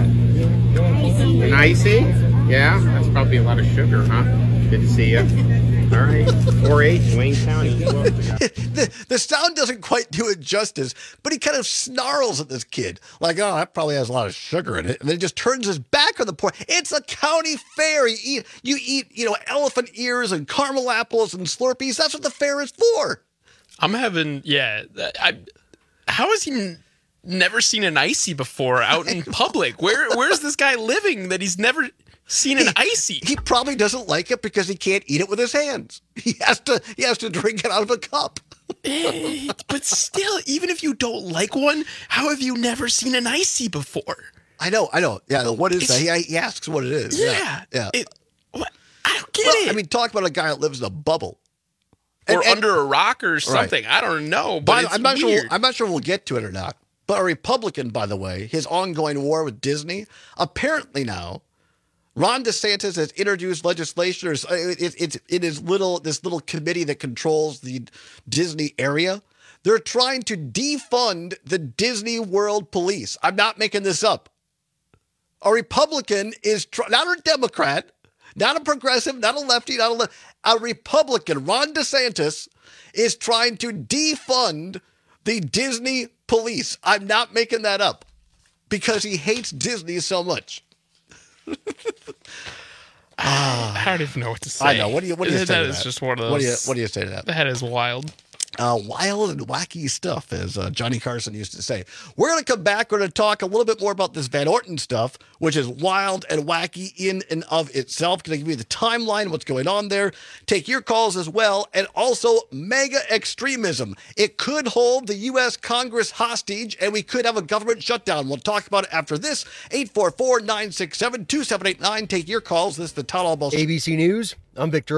An icy? Yeah, that's probably a lot of sugar, huh? Good to see you. All right. four H, Wayne County. the, the sound doesn't quite do it justice, but he kind of snarls at this kid. Like, oh, that probably has a lot of sugar in it. And then he just turns his back on the point. It's a county fair. You eat, you eat, you know, elephant ears and caramel apples and Slurpees. That's what the fair is for. I'm having, yeah, I... how has he n- never seen an icy before out in public? Where Where's this guy living that he's never seen an he, icy? He probably doesn't like it because he can't eat it with his hands. He has to. He has to drink it out of a cup. But still, even if you don't like one, how have you never seen an icy before? I know, I know. Yeah, what is It's- that? He, he asks what it is. Yeah, yeah. It, what? I don't get Well, it. I mean, talk about a guy that lives in a bubble. or And- and- under a rock or something. I don't know, but By- it's I'm not weird. sure. I'm not sure we'll get to it or not. But a Republican, by the way, his ongoing war with Disney, apparently now, Ron DeSantis has introduced legislation. Or it's it's it is little this little committee that controls the Disney area. They're trying to defund the Disney World Police. I'm not making this up. A Republican is tr- not a Democrat, not a progressive, not a lefty, not a le- a Republican. Ron DeSantis is trying to defund the Disney Police. I'm not making that up because he hates Disney so much. I don't even know what to say. I know. What do you? What do you say That to is that? just one of those. What do you? What do you say to that? That is wild. Uh, wild and wacky stuff, as uh, Johnny Carson used to say. We're going to come back. We're going to talk a little bit more about this Van Orton stuff, which is wild and wacky in and of itself. Going to give you the timeline, what's going on there. Take your calls as well. And also mega extremism. It could hold the U S Congress hostage, and we could have a government shutdown. We'll talk about it after this. eight four four, nine six seven, two seven eight nine. Take your calls. This is the Todd Albaugh. A B C News, I'm Victor